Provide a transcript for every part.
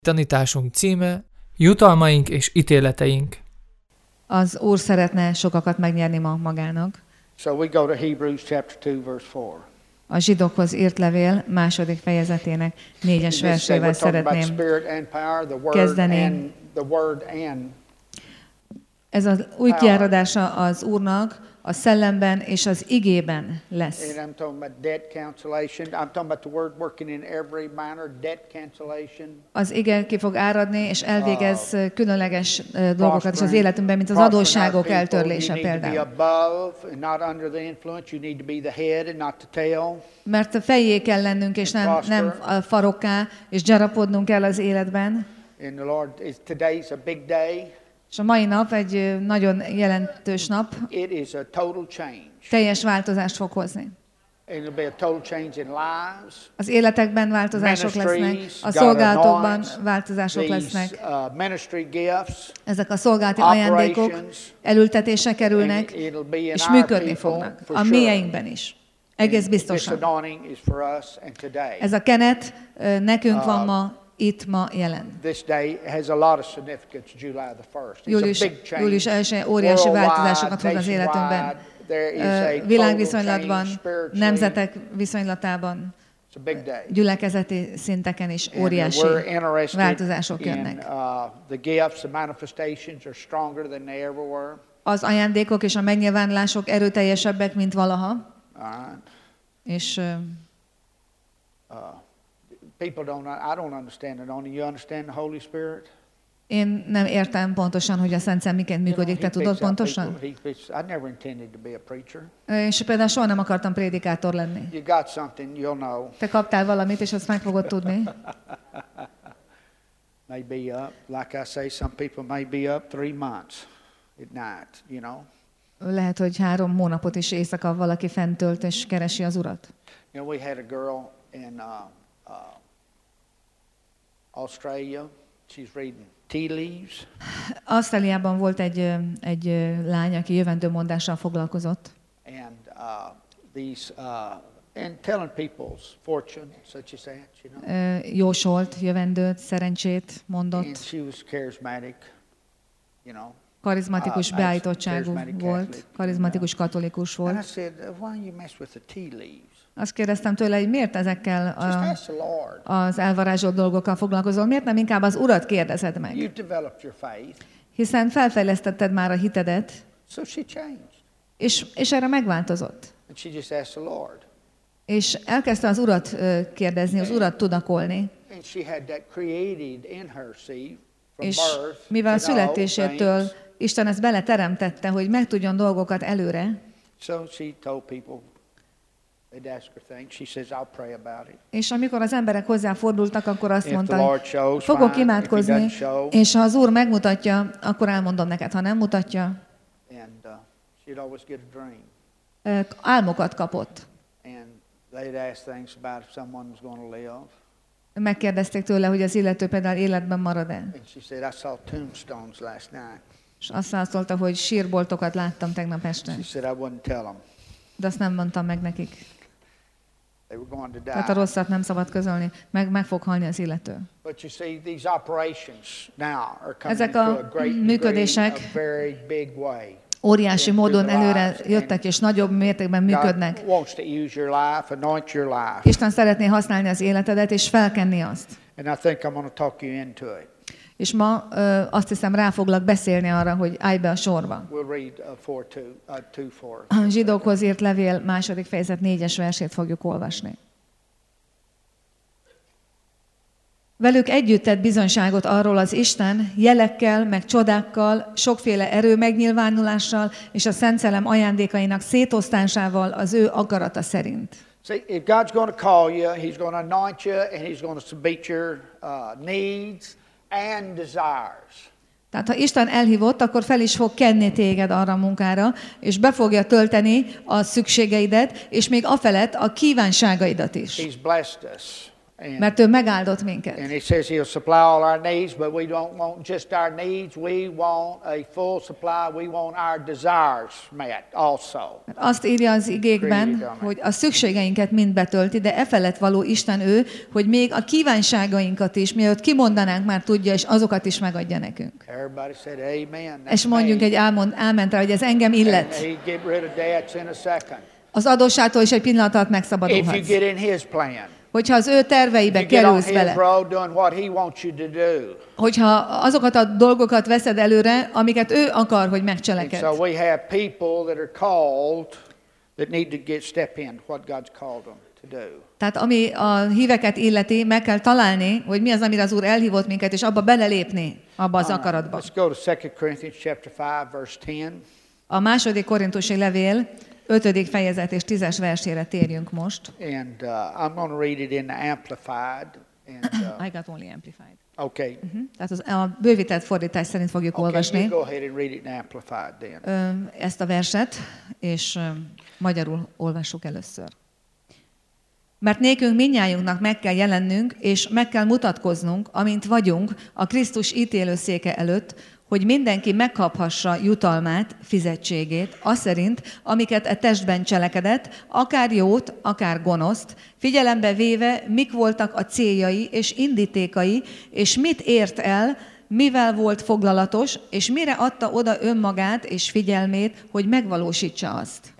Tanításunk címe: Jutalmaink és ítéleteink. Az Úr szeretne sokakat megnyerni magának. So we go to Hebrews chapter 2 verse 4. A Zsidókhoz írt levél második fejezetének 4-es versével szeretném kezdeni. Ez az új kiáradása az Úrnak a szellemben és az igében lesz. Az ige ki fog áradni, és elvégez különleges dolgokat is az életünkben, mint az adósságok eltörlése például. Mert fejjé kell lennünk, és nem a farokká, és gyarapodnunk kell az életben. És a mai nap egy nagyon jelentős nap. Teljes változást fog hozni. Az életekben változások lesznek, a szolgálatokban változások lesznek. Ezek a szolgálati ajándékok elültetésre kerülnek, és működni fognak. A mélyeinkben is. Egész biztosan. Ez a kenet nekünk van ma, itt ma jelen. Július 1 óriási változásokat hoz az életünkben. Világviszonylatban, nemzetek viszonylatában, gyülekezeti szinteken is óriási változások jönnek. Az ajándékok és a megnyilvánulások erőteljesebbek, mint valaha. És én nem értem pontosan, hogy a Szent Szellem miként működik. Te tudod pontosan? És például soha nem akartam prédikátor lenni. Te kaptál valamit, és azt meg fogod tudni. Lehet, hogy 3 hónapot is éjszaka valaki fent tölt, és keresi az Urat. Australia, she's reading tea leaves. Ausztráliában volt egy lány, aki jövendőmondással foglalkozott. And these and telling people's fortune, such as that, you know. Jósolt jövendőt, szerencsét mondott. And she was charismatic, you know. Karizmatikus beállítottságú volt, karizmatikus katolikus volt. And I said, why don't you mess with the tea leaves? Azt kérdeztem tőle, hogy miért ezekkel az elvarázsolt dolgokkal foglalkozol, miért nem inkább az Urat kérdezed meg? Hiszen felfejlesztetted már a hitedet, és erre megváltozott. És elkezdte az Urat kérdezni, az Urat tudakolni. És mivel a születésétől Isten ezt beleteremtette, hogy megtudjon dolgokat előre, és amikor az emberek hozzáfordultak, akkor azt mondta, fogok imádkozni, és ha az Úr megmutatja, akkor elmondom neked, ha nem mutatja. Álmokat kapott. Megkérdezték tőle, hogy az illető például életben marad-e. És azt válaszolta, hogy sírboltokat láttam tegnap este. De azt nem mondtam meg nekik. Tehát a rosszat nem szabad közölni, meg fog halni az illető. Ezek a működések óriási módon előre jöttek, és nagyobb mértékben működnek. Isten szeretné használni az életedet, és felkenni azt. És ma azt hiszem rá foglak beszélni arra, hogy állj be a sorba. A Zsidókhoz írt levél második fejezet 4-es versét fogjuk olvasni. Velük együtt tett bizonyságot arról az Isten jelekkel, meg csodákkal, sokféle erő megnyilvánulással és a Szent Szellem ajándékainak szétosztásával az ő akarata szerint. See, if God's going to call you, He's going to anoint you, and He's going to meet your needs and desires. Tehát ha Isten elhívott, akkor fel is fog kenni téged arra a munkára, és be fogja tölteni a szükségeidet, és még afelett a kívánságaidat is. He's blessed us. Mert ő megáldott minket. And he says he'll supply all our needs, but we don't want just our needs. We want a full supply. We want our desires met also. Azt írja az igékben, hogy a szükségeinket mind betölti, de e felett való Isten ő, hogy még a kívánságainkat is, mielőtt kimondanánk, már tudja, és azokat is megadja nekünk. Everybody said amen. És mondjunk egy áment rá, hogy ez engem illet. And he'd get rid of debts in a second. Az adósságtól is egy pillanat alatt megszabadulhatsz. If you get in his plan. Hogyha az ő terveibe kerülsz vele, hogyha azokat a dolgokat veszed előre, amiket ő akar, hogy megcseleked. Tehát ami a híveket illeti, meg kell találni, hogy mi az, amire az Úr elhívott minket, és abba belelépni, abba az akaratba. Let's go to 2 Corinthians chapter 5 verse 10. A második korintusi levél 5. fejezet és 10-es versére térjünk most. And I'm going to read it in the Amplified. And, I got only Amplified. Okay. Tehát a bővített fordítás szerint fogjuk olvasni. You go ahead and read it in Amplified then. Ezt a verset, és magyarul olvassuk először. Mert nékünk mindnyájunknak meg kell jelennünk, és meg kell mutatkoznunk, amint vagyunk a Krisztus ítélőszéke előtt, hogy mindenki megkaphassa jutalmát, fizetségét, aszerint, amiket e testben cselekedett, akár jót, akár gonoszt, figyelembe véve, mik voltak a céljai és indítékai, és mit ért el, mivel volt foglalatos, és mire adta oda önmagát és figyelmét, hogy megvalósítsa azt.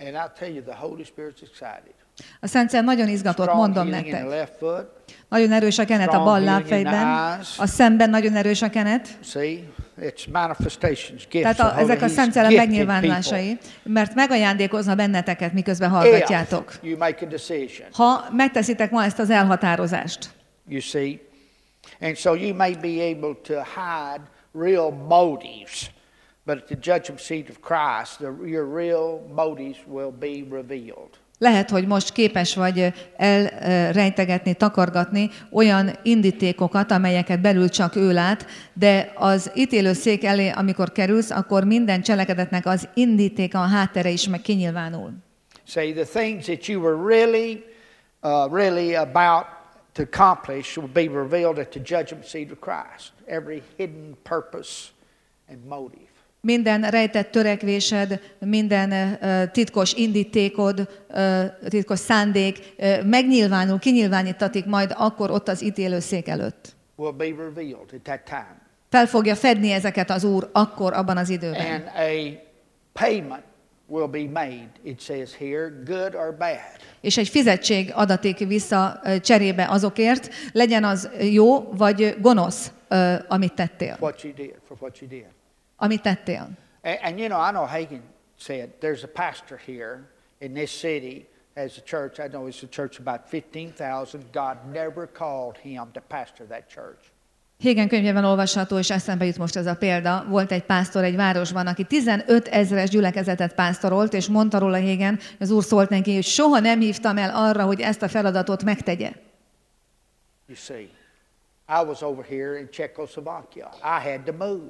A Szent Szellem nagyon izgatott, mondom nektek. Nagyon erős a kenet a bal lábfejben, a szemben nagyon erős a kenet. Tehát ezek a Szent Szellem megnyilvánulásai, mert megajándékozna benneteket, miközben hallgatjátok. Ha megteszitek ma ezt az elhatározást. And so you may be able to hide real motives, but at the judgment seat of Christ, your real motives will be revealed. Lehet, hogy most képes vagy elrejtegetni, takargatni olyan indítékokat, amelyeket belül csak ő lát, de az ítélőszék elé, amikor kerülsz, akkor minden cselekedetnek az indítéka, a háttere is meg kinyilvánul. Say the things that you were really about to accomplish will be revealed at the judgment seat of Christ. Every hidden purpose and motive. Minden rejtett törekvésed, minden titkos indítékod, titkos szándék megnyilvánul, kinyilvánítatik majd akkor ott az ítélőszék előtt. Will be revealed at that time. Fel fogja fedni ezeket az Úr akkor, abban az időben. And a payment will be made, it says here, good or bad. És egy fizetség adatik vissza cserébe azokért, legyen az jó vagy gonosz, amit tettél. What you did, for what you did. Amit tettél. And you know, I know Hagin said, there's a pastor here in this city as a church. I know it's a church about 15,000. God never called him to pastor that church. Hagin könyvében olvasható, és eszembe jut most ez a példa. Volt egy pásztor egy városban, aki 15 000-es gyülekezetet pásztorolt, és mondta róla Hagin, az Úr szólt neki, hogy soha nem hívtam el arra, hogy ezt a feladatot megtegye. You see, I was over here in Czechoslovakia. I had to move.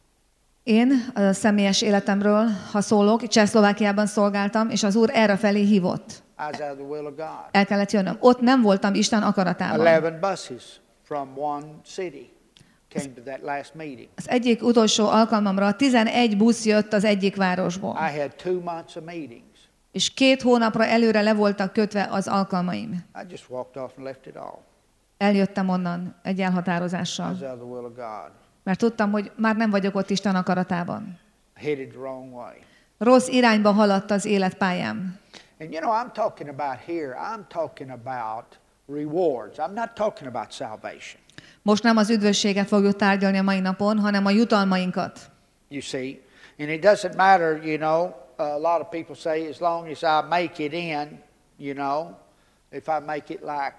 Én a személyes életemről, ha szólok, Csehszlovákiában szolgáltam, és az Úr errefelé hívott. El kellett jönnöm. Ott nem voltam Isten akaratában. 11 buses from one city came to that last meeting. Az egyik utolsó alkalmamra 11 busz jött az egyik városból. I had 2 months of meetings. És 2 hónapra előre le voltak kötve az alkalmaim. I just walked off and left it all. Eljöttem onnan egy elhatározással. Mert tudtam, hogy már nem vagyok ott Isten akaratában. Rossz irányba haladt az életpályám. And you know, I'm talking about here, I'm talking about rewards. I'm not talking about salvation. Most nem az üdvösséget fogjuk tárgyalni a mai napon, hanem a jutalmainkat. You see, and it doesn't matter, you know, a lot of people say as long as I make it in, you know, if I make it like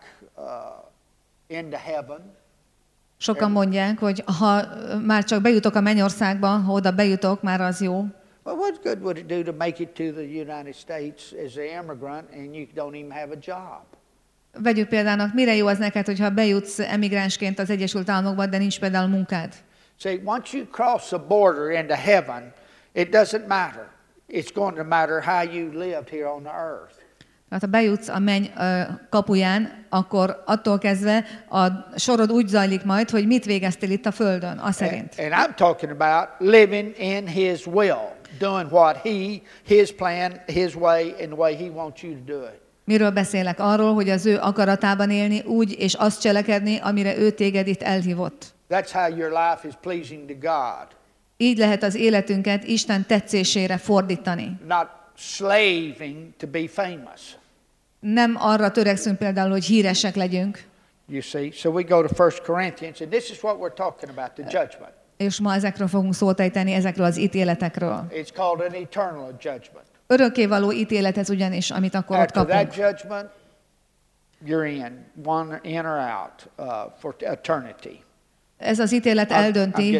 into heaven. Sokan mondják, hogy ha már csak bejutok a mennyországba, ha oda bejutok, már az jó. Well, what good would it do to make it to the United States as an immigrant and you don't even have a job? Vegyük példának, mire jó az neked, hogyha bejutsz emigránsként az Egyesült Államokba, de nincs például munkád? See, once you cross the border into heaven, it doesn't matter. It's going to matter how you lived here on the earth. Tehát ha bejutsz a menny kapuján, akkor attól kezdve a sorod úgy zajlik majd, hogy mit végeztél itt a földön, a szerint. And I'm talking about living in His will, doing what His plan, His way, and the way He wants you to do it. Miről beszélek? Arról, hogy az ő akaratában élni úgy, és azt cselekedni, amire ő téged itt elhívott. That's how your life is pleasing to God. Így lehet az életünket Isten tetszésére fordítani. Not slaving to be famous. Nem arra törekszünk például, hogy híresek legyünk. You see, so we go to 1 Corinthians, and this is what we're talking about, the judgment. És ma ezekről fogunk szót ejteni, ezekről az ítéletekről. It's called an eternal judgment. Örökkévaló ítélet ez ugyanis, amit akkor ott kapunk. After that judgment, you're in or out for eternity. Ez az ítélet eldönti,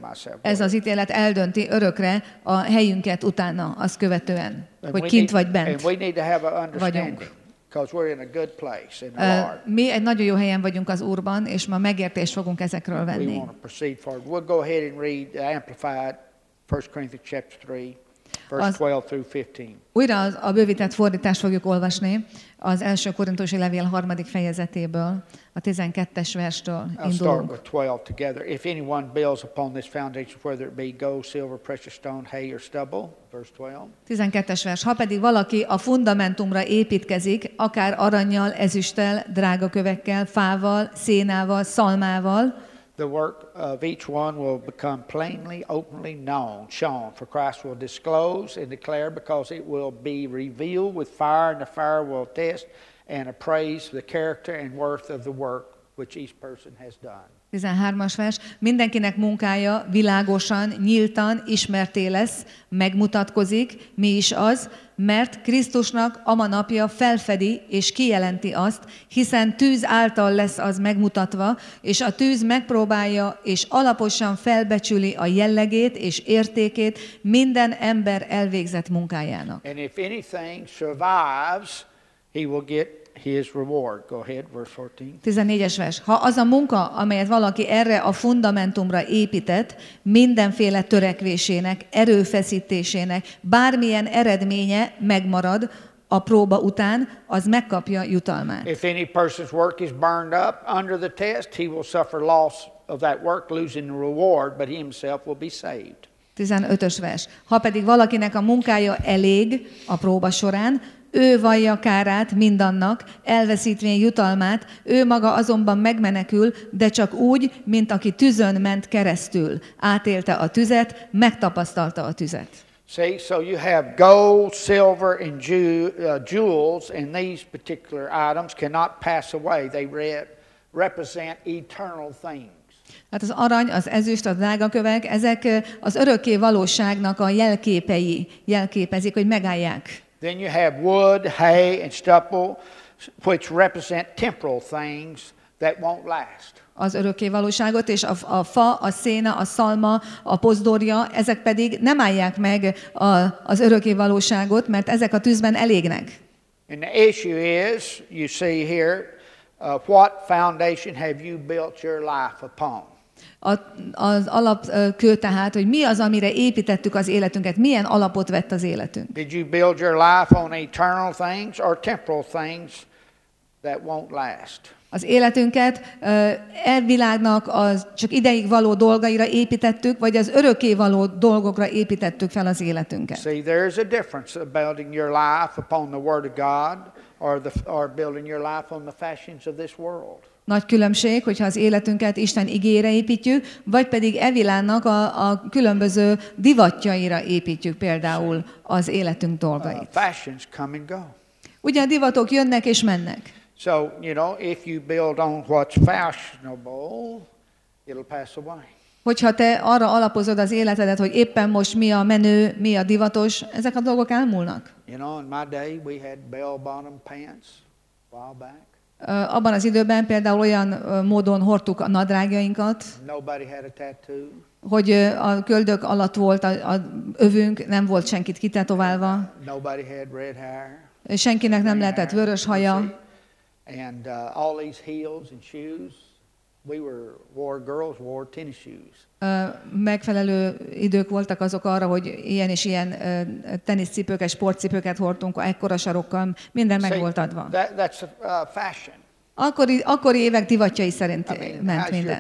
örökre a helyünket utána, azt követően, hogy kint vagy bent vagyunk. Mi egy nagyon jó helyen vagyunk az Úrban, és ma megértést fogunk ezekről venni. Újra a bővített fordítást fogjuk olvasni az első Korintusi levél 3. fejezetéből, a 12-es verstől indulunk. 12-es vers. Ha pedig valaki a fundamentumra építkezik, akár arannyal, ezüsttel, drágakövekkel, fával, szénával, szalmával, the work of each one will become plainly, openly shown, for Christ will disclose and declare, because it will be revealed with fire, and the fire will test and appraise the character and worth of the work which each person has done. 13-as vers. Mindenkinek munkája világosan, nyíltan ismerté lesz, megmutatkozik, mi is az, mert Krisztusnak ama napja felfedi és kijelenti azt, hiszen tűz által lesz az megmutatva, és a tűz megpróbálja és alaposan felbecsüli a jellegét és értékét minden ember elvégzett munkájának. And if anything survives, he will get his reward. Go ahead, verse 14. 14-es vers. Ha az a munka, amelyet valaki erre a fundamentumra épített, mindenféle törekvésének, erőfeszítésének, bármilyen eredménye megmarad a próba után, az megkapja jutalmát. If any person's work is burned up under the test, he will suffer loss of that work, losing the reward, but he himself will be saved. 15-ös vers. Ha pedig valakinek a munkája elég a próba során, ő vallja kárát mindannak, elveszítvén jutalmát, ő maga azonban megmenekül, de csak úgy, mint aki tüzön ment keresztül. Átélte a tüzet, megtapasztalta a tüzet. See, so you have gold, silver, and jewels, and these particular items cannot pass away. They represent eternal things. Hát az arany, az ezüst, a drágakövek, ezek az örökké valóságnak a jelképezik, hogy megállják. Then you have wood, hay, and stubble, which represent temporal things that won't last. Az örökké valóságot, és a fa, a széna, a szalma, a pozdorja, ezek pedig nem állják meg az örökké valóságot, mert ezek a tűzben elégnek. And the issue is, you see here, what foundation have you built your life upon? Az alapkő tehát, hogy mi az, amire építettük az életünket, milyen alapot vett az életünk. Did you build your life on eternal things or temporal things that won't last? Az életünket világnak az csak ideig való dolgaira építettük, vagy az örökké való dolgokra építettük fel az életünket. See, there is a difference of building your life upon the Word of God or building your life on the fashions of this world. Nagy különbség, hogyha az életünket Isten igére építjük, vagy pedig világnak a különböző divatjaira építjük például az életünk dolgait. Fashions come and go. Ugye a divatok jönnek és mennek. So, if you build on what's fashionable, it'll pass away. Hogyha te arra alapozod az életedet, hogy éppen most mi a menő, mi a divatos, ezek a dolgok elmúlnak. In my day we had bell-bottom pants a while back. Abban az időben például olyan módon hordtuk a nadrágjainkat, hogy a köldök alatt volt a övünk, nem volt senkit kitetoválva. Senkinek nem lehetett vörös haja. Megfelelő idők voltak azok arra, hogy ilyen és ilyen teniszcipőket, sportcipőket hordtunk, ekkora sarokkal, minden meg volt adva. That's fashion. Akkori évek divatjai szerint ment minden.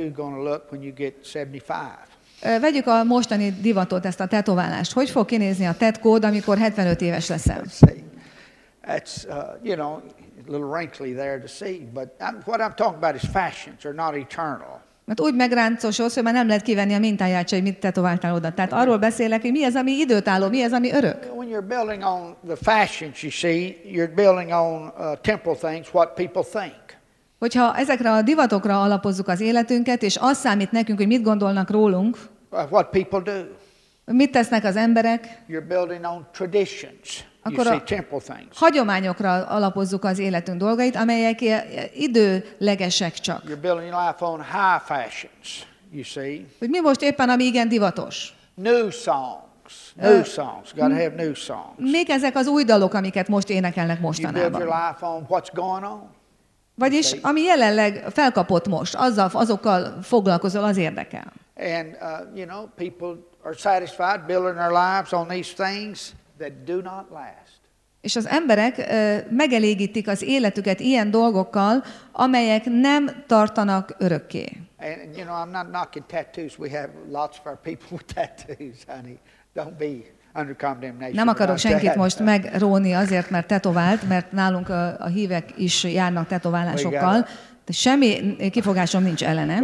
Vegyük a mostani divatot, ezt a tetoválást. Hogy fog kinézni a tetkód, amikor 75 éves leszel? It's a little wrinkly there to see, but what I'm talking about is fashions, they're not eternal. Mert úgy megráncosodsz, hogy már nem lehet kivenni a mintáját, hogy mit tetováltál oda. Tehát arról beszélek, hogy mi az, ami időtálló, mi az, ami örök. When you're building on the fashions, you see, you're building on temporal things, what people think. Hogyha ezekre a divatokra alapozzuk az életünket, és az számít nekünk, hogy mit gondolnak rólunk, what people do. Mit tesznek az emberek, you're building on traditions. Akkor a hagyományokra alapozzuk az életünk dolgait, amelyek időlegesek csak. You're building your life on high fashions, you see. Hogy mi most éppen, ami igen divatos. New songs. New songs. Got to have new songs. Még ezek az új dalok, amiket most énekelnek mostanában. You build your life on what's going on. Vagyis, ami jelenleg felkapott most, azokkal foglalkozol, az érdekel. And, people are satisfied building their lives on these things that do not last. És az emberek megelégítik az életüket ilyen dolgokkal, amelyek nem tartanak örökké. And I'm not knocking tattoos. We have lots of our people with tattoos, honey. Don't be under condemnation. Nem akarok senkit most megróni azért, mert tetovált, mert nálunk a hívek is járnak tetoválásokkal. De semmi kifogásom nincs ellene.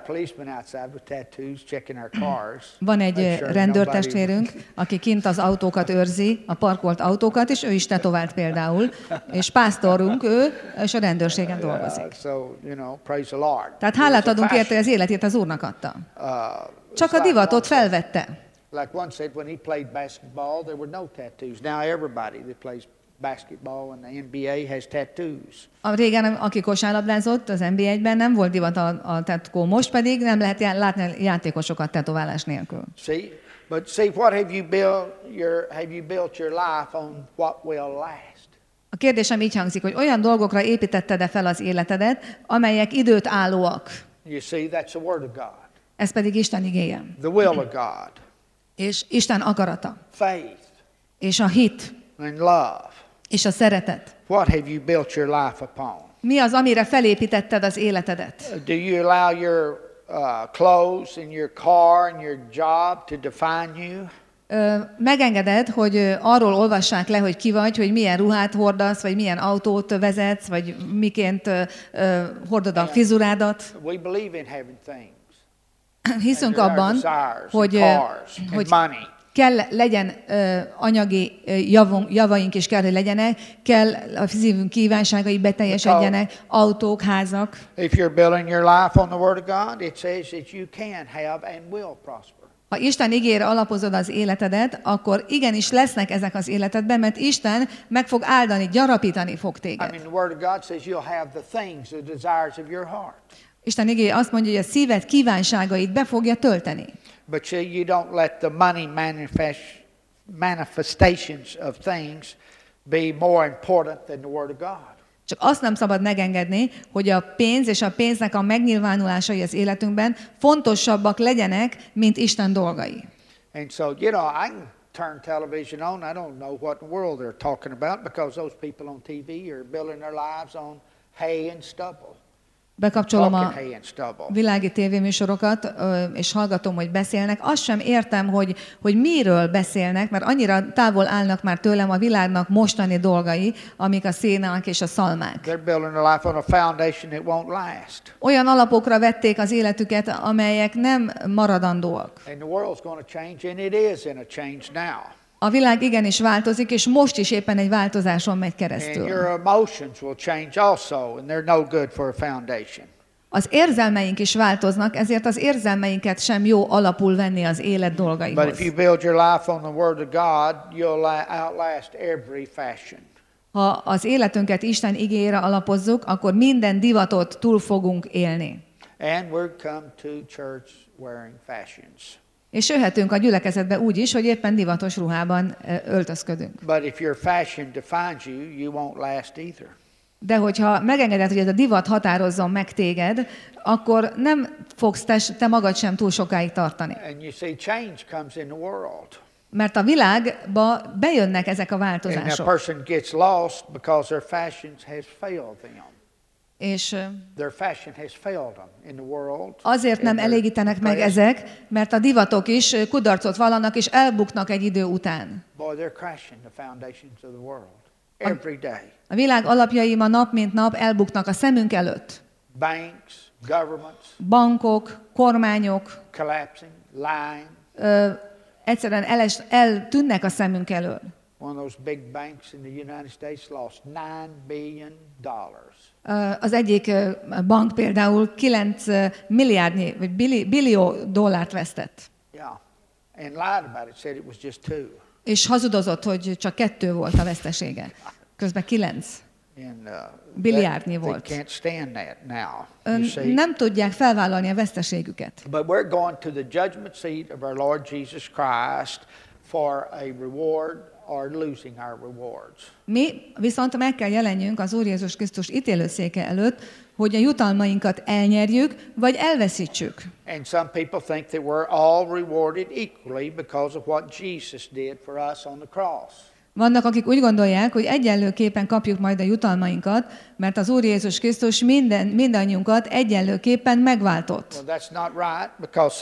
Van egy rendőrtestvérünk, aki kint az autókat őrzi, a parkolt autókat, és ő is tetovált például. És pásztorunk ő, és a rendőrségen dolgozik. Tehát hálát adunk érte, hogy az életét az Úrnak adta. Csak a divatot felvette. Like one said, when he played basketball, there were no tattoos. Now everybody that plays basketball and the NBA has tattoos. Régen, aki kosárlabdázott az NBA-ben, nem volt divat a tetkó, most pedig nem lehet látni a játékosokat tetoválás nélkül. See, what have you built your life on what will last? A kérdésem így hangzik, hogy olyan dolgokra építetted-e fel az életedet, amelyek időt állóak. You see, that's the word of God. Ez pedig Isten igéje. The will of God. És Isten akarata. Faith. És a hit. And love. És a szeretet. What have you built your life upon? Mi az, amire felépítetted az életedet? Do you allow your clothes and your car and your job to define you? Megengeded, hogy arról olvassák le, hogy ki vagy, hogy milyen ruhát hordasz, vagy milyen autót vezetsz, vagy miként hordod a frizurádat. We believe in having things. Hiszünk abban, hogy kell legyen anyagi javaink, és kell, hogy legyenek, kell a szívünk kívánságai beteljesedjenek, autók, házak. If you're building your life on the word of God, it says that you can have and will prosper. Ha Isten igére alapozod az életedet, akkor igenis lesznek ezek az életedben, mert Isten meg fog áldani, gyarapítani fog téged. I mean, the word of God says you'll have the things, the desires of your heart. Isten igéje azt mondja, hogy a szíved kívánságait be fogja tölteni. But you don't let the money manifestations of things be more important than the word of God. Csak azt nem szabad megengedni, hogy a pénz és a pénznek a megnyilvánulásai az életünkben fontosabbak legyenek, mint Isten dolgai. And so, I can turn television on. I don't know what in the world they're talking about because those people on TV are building their lives on hay and stubble. Bekapcsolom a világi tévéműsorokat, és hallgatom, hogy beszélnek. Azt sem értem, hogy miről beszélnek, mert annyira távol állnak már tőlem a világnak mostani dolgai, amik a szénák és a szalmák. Olyan alapokra vették az életüket, amelyek nem maradandóak. A világ igenis változik, és most is éppen egy változáson megy keresztül. Az érzelmeink is változnak, ezért az érzelmeinket sem jó alapul venni az élet dolgaihoz. Ha az életünket Isten igéjére alapozzuk, akkor minden divatot túl fogunk élni. És jöhetünk a gyülekezetbe úgy is, hogy éppen divatos ruhában öltözködünk. De hogyha megengeded, hogy ez a divat határozzon meg téged, akkor nem fogsz te magad sem túl sokáig tartani. And you see, change comes in the world. Mert a világba bejönnek ezek a változások. And a person gets lost because their fashions has failed them. És their fashion has failed them in the world. Azért nem elégítenek meg ezek, mert a divatok is kudarcot vallanak és elbuknak egy idő után. Boy, they're crashing the foundations of the world every day. A világ alapjai ma nap mint nap elbuknak a szemünk előtt. Banks, governments, bankok, kormányok collapsing, lying. Egyszerűen eltűnnek a szemünk elől. One of those big banks in the United States lost $9 billion. Az egyik bank például 9 milliárdnyi, vagy billió dollárt vesztett. Yeah. And lied about it, said it was just 2. És hazudozott, hogy csak 2 volt a vesztesége. Közben 9 billiárdnyi volt. They can't stand that now. Nem tudják felvállalni a veszteségüket. But we're going to the judgment seat of our Lord Jesus Christ for a reward or losing our rewards. Mi viszont meg kell jelenjünk az Úr Jézus Krisztus ítélőszéke előtt, hogy a jutalmainkat elnyerjük, vagy elveszítsük. And some people think that we're all rewarded equally because of what Jesus did for us on the cross. Vannak, akik úgy gondolják, hogy egyenlőképpen kapjuk majd a jutalmainkat, mert az Úr Jézus Krisztus mindannyiunkat egyenlőképpen megváltott. Well, that's not right, because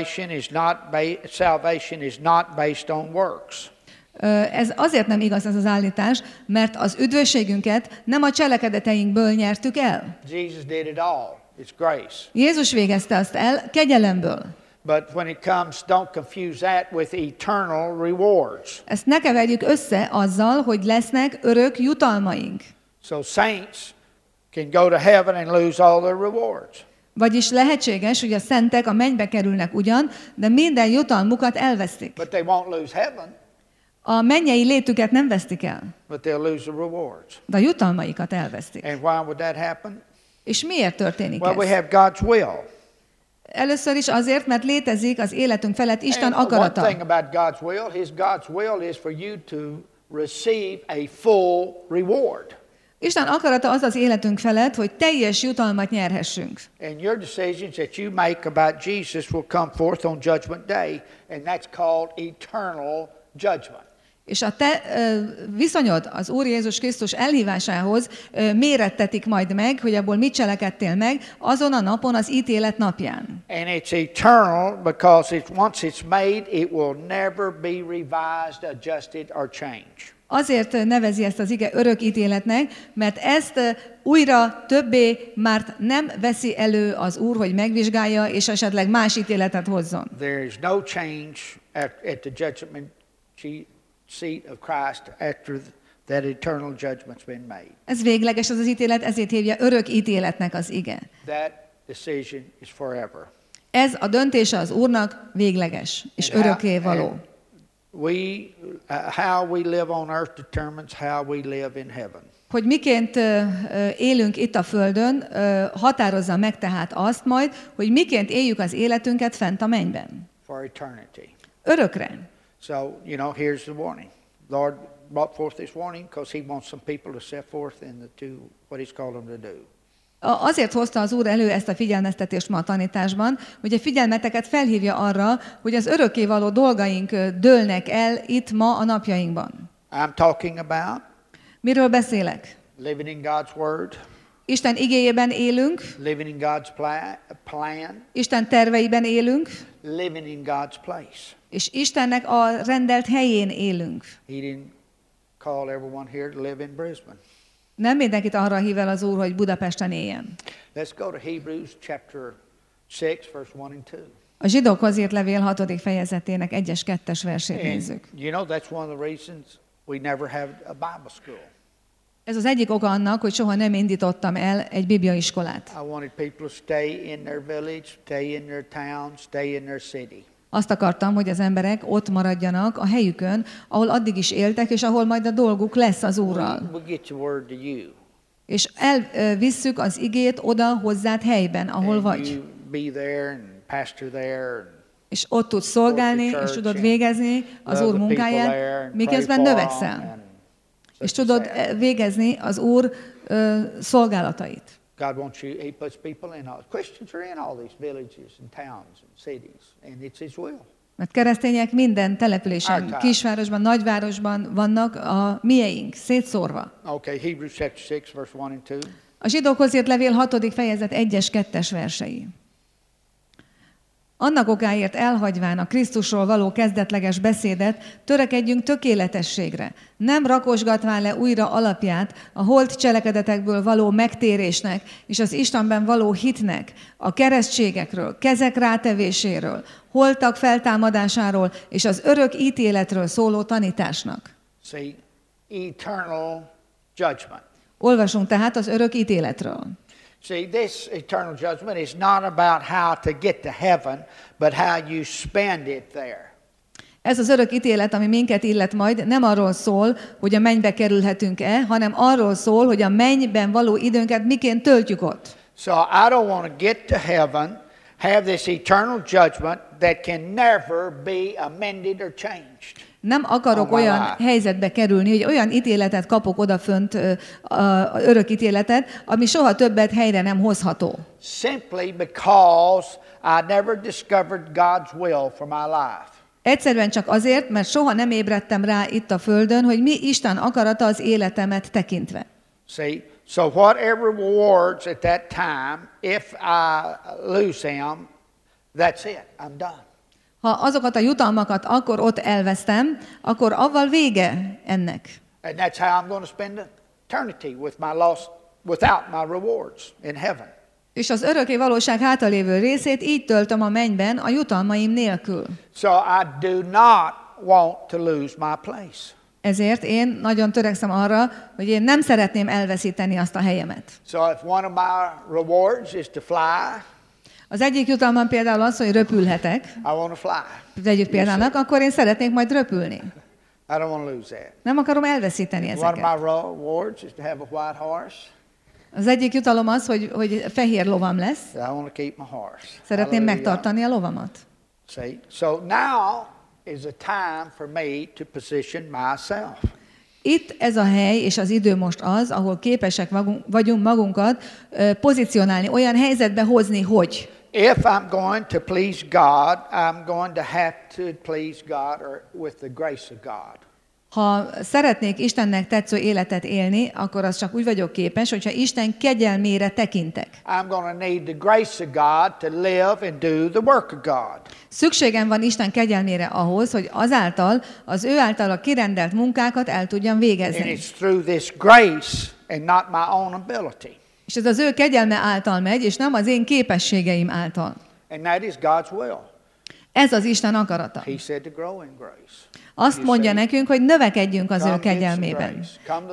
salvation is not based on works. Ez azért nem igaz ez az állítás, mert az üdvösségünket nem a cselekedeteinkből nyertük el. Jesus did it all. It's grace. Jézus végezte azt el kegyelemből. But when it comes, don't confuse that with eternal rewards. Ezt ne keverjük össze azzal, hogy lesznek örök jutalmaink. So saints can go to heaven and lose all their rewards. Vagyis lehetséges, hogy a szentek a mennybe kerülnek ugyan, de minden jutalmukat elvesztik. But they won't lose heaven. A mennyei létüket nem vesztik el. But they'll lose the rewards. De a jutalmaikat elvesztik. And why would that happen? És miért történik well, ez? We have God's will. Először is azért, mert létezik az életünk felett Isten akarata. One thing about God's will is for you to receive a full reward. Isten akarata az az életünk felett, hogy teljes jutalmat nyerhessünk. And your decisions that you make about Jesus will come forth on Judgment Day, and that's called eternal judgment. És a te viszonyod az Úr Jézus Krisztus elhívásához mérettetik majd meg, hogy abból mit cselekedtél meg azon a napon, az ítélet napján. And it's eternal because once it's made, it will never be revised, adjusted or changed. Azért nevezi ezt az ige örök ítéletnek, mert ezt újra többé már nem veszi elő az Úr, hogy megvizsgálja, és esetleg más ítéletet hozzon. There is no change at the judgment seat of Christ after that eternal judgment's been made. Ez végleges az ítélet, ezért hívja örök ítéletnek az ige. That decision is forever. Ez a döntése az Úrnak végleges és örökké való. How we live on earth determines how we live in heaven. Hogy miként élünk itt a földön, határozza meg tehát azt majd, hogy miként éljük az életünket fent a mennyben. For eternity. Örökre. So, here's the warning. Lord brought forth this warning because he wants some people to set forth and to do what he's called them to do. Azért hozta az Úr elő ezt a figyelmeztetést ma a tanításban, hogy a figyelmeteket felhívja arra, hogy az örökkévaló dolgaink dőlnek el itt ma a napjainkban. I'm talking about miről beszélek? living in God's word. Isten igéjében élünk. Living in God's plan. Isten terveiben élünk. Living in God's place. És Istennek a rendelt helyén élünk. He didn't call everyone here to live in Brisbane. Nem mindenkit arra hív el az Úr, hogy Budapesten éljen. Let's go to Hebrews chapter 6 verse 1 and 2. A Zsidókhoz írt levél 6. fejezetének 1-es 2-es versét nézzük. That's one of the reasons we never have a Bible school. Ez az egyik oka annak, hogy soha nem indítottam el egy bibliaiskolát. I wanted people to stay in their village, stay in their town, stay in their city. Azt akartam, hogy az emberek ott maradjanak a helyükön, ahol addig is éltek, és ahol majd a dolguk lesz az Úrral. We'll get the word to you. És elvisszük az igét oda hozzád helyben, ahol vagy. You be there and pastor there. És ott tudsz szolgálni, és tudod végezni az Úr munkáját, miközben növekszel. és tudod végezni az Úr szolgálatait. God wants you, He puts people in all. Christians are in all these villages and towns and cities, and it's His will. Mert keresztények minden településen, kisvárosban, nagyvárosban vannak a mieink, szétszórva. Okay, Hebrews chapter 6, verse 1 and 2. A zsidókhoz írt levél 6. fejezet 1-es, 2-es versei. Annak okáért elhagyván a Krisztusról való kezdetleges beszédet, törekedjünk tökéletességre, nem rakosgatván le újra alapját a holt cselekedetekből való megtérésnek és az Istenben való hitnek, a keresztségekről, kezek rátevéséről, holtak feltámadásáról és az örök ítéletről szóló tanításnak. See, eternal judgment. Olvasunk tehát az örök ítéletről. See, this eternal judgment is not about how to get to heaven, but how you spend it there. Ez az örök ítélet, ami minket illet majd, nem arról szól, hogy a mennybe kerülhetünk-e, hanem arról szól, hogy a mennyben való időnket miként töltjük ott. So I don't want to get to heaven, have this eternal judgment that can never be amended or changed. Nem akarok olyan helyzetbe kerülni, hogy olyan ítéletet kapok odafönt, örök ítéletet, ami soha többet helyre nem hozható. Simply because I never discovered God's will for my life. Egyszerűen csak azért, mert soha nem ébredtem rá itt a földön, hogy mi Isten akarata az életemet tekintve. See, so whatever rewards at that time, if I lose him, that's it, I'm done. Ha azokat a jutalmakat akkor ott elvesztem, akkor avval vége ennek. And that's how I'm going to spend eternity with my lost, without my rewards in heaven. És az örökké valóság hátralévő részét így töltöm a mennyben a jutalmaim nélkül. So I do not want to lose my place. Ezért én nagyon törekszem arra, hogy én nem szeretném elveszíteni azt a helyemet. So if one of my rewards is to fly, az egyik jutalmam például az, hogy röpülhetek. I want to fly. Vegyük példának, akkor én szeretnék majd röpülni. I don't want to lose that. Nem akarom elveszíteni ezeket. One of my rewards is to have a white horse. Az egyik jutalom az, hogy fehér lovam lesz. I want to keep my horse. Szeretném megtartani a lovamat. See? So now is a time for me to position myself. Itt ez a hely és az idő most az, ahol képesek vagyunk magunkat pozícionálni, olyan helyzetbe hozni, hogy if I'm going to please God, I'm going to have to please God or with the grace of God. Ha szeretnék Istennek tetsző életet élni, akkor az csak úgy vagyok képes, hogyha Isten kegyelmére tekintek. I'm going to need the grace of God to live and do the work of God. Szükségem van Isten kegyelmére ahhoz, hogy azáltal, az ő általa kirendelt munkákat el tudjam végezni. And it's through this grace and not my own ability. És ez az ő kegyelme által megy, és nem az én képességeim által. And that is God's will. Ez az Isten akarata. He said to grow in grace. Azt mondja nekünk, hogy növekedjünk az ő kegyelmében.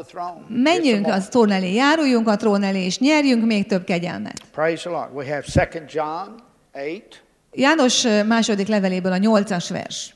Menjünk a trón elé, járuljunk a trón elé, és nyerjünk még több kegyelmet. Praise the Lord. We have 2 John 8. János második leveléből a 8-as vers.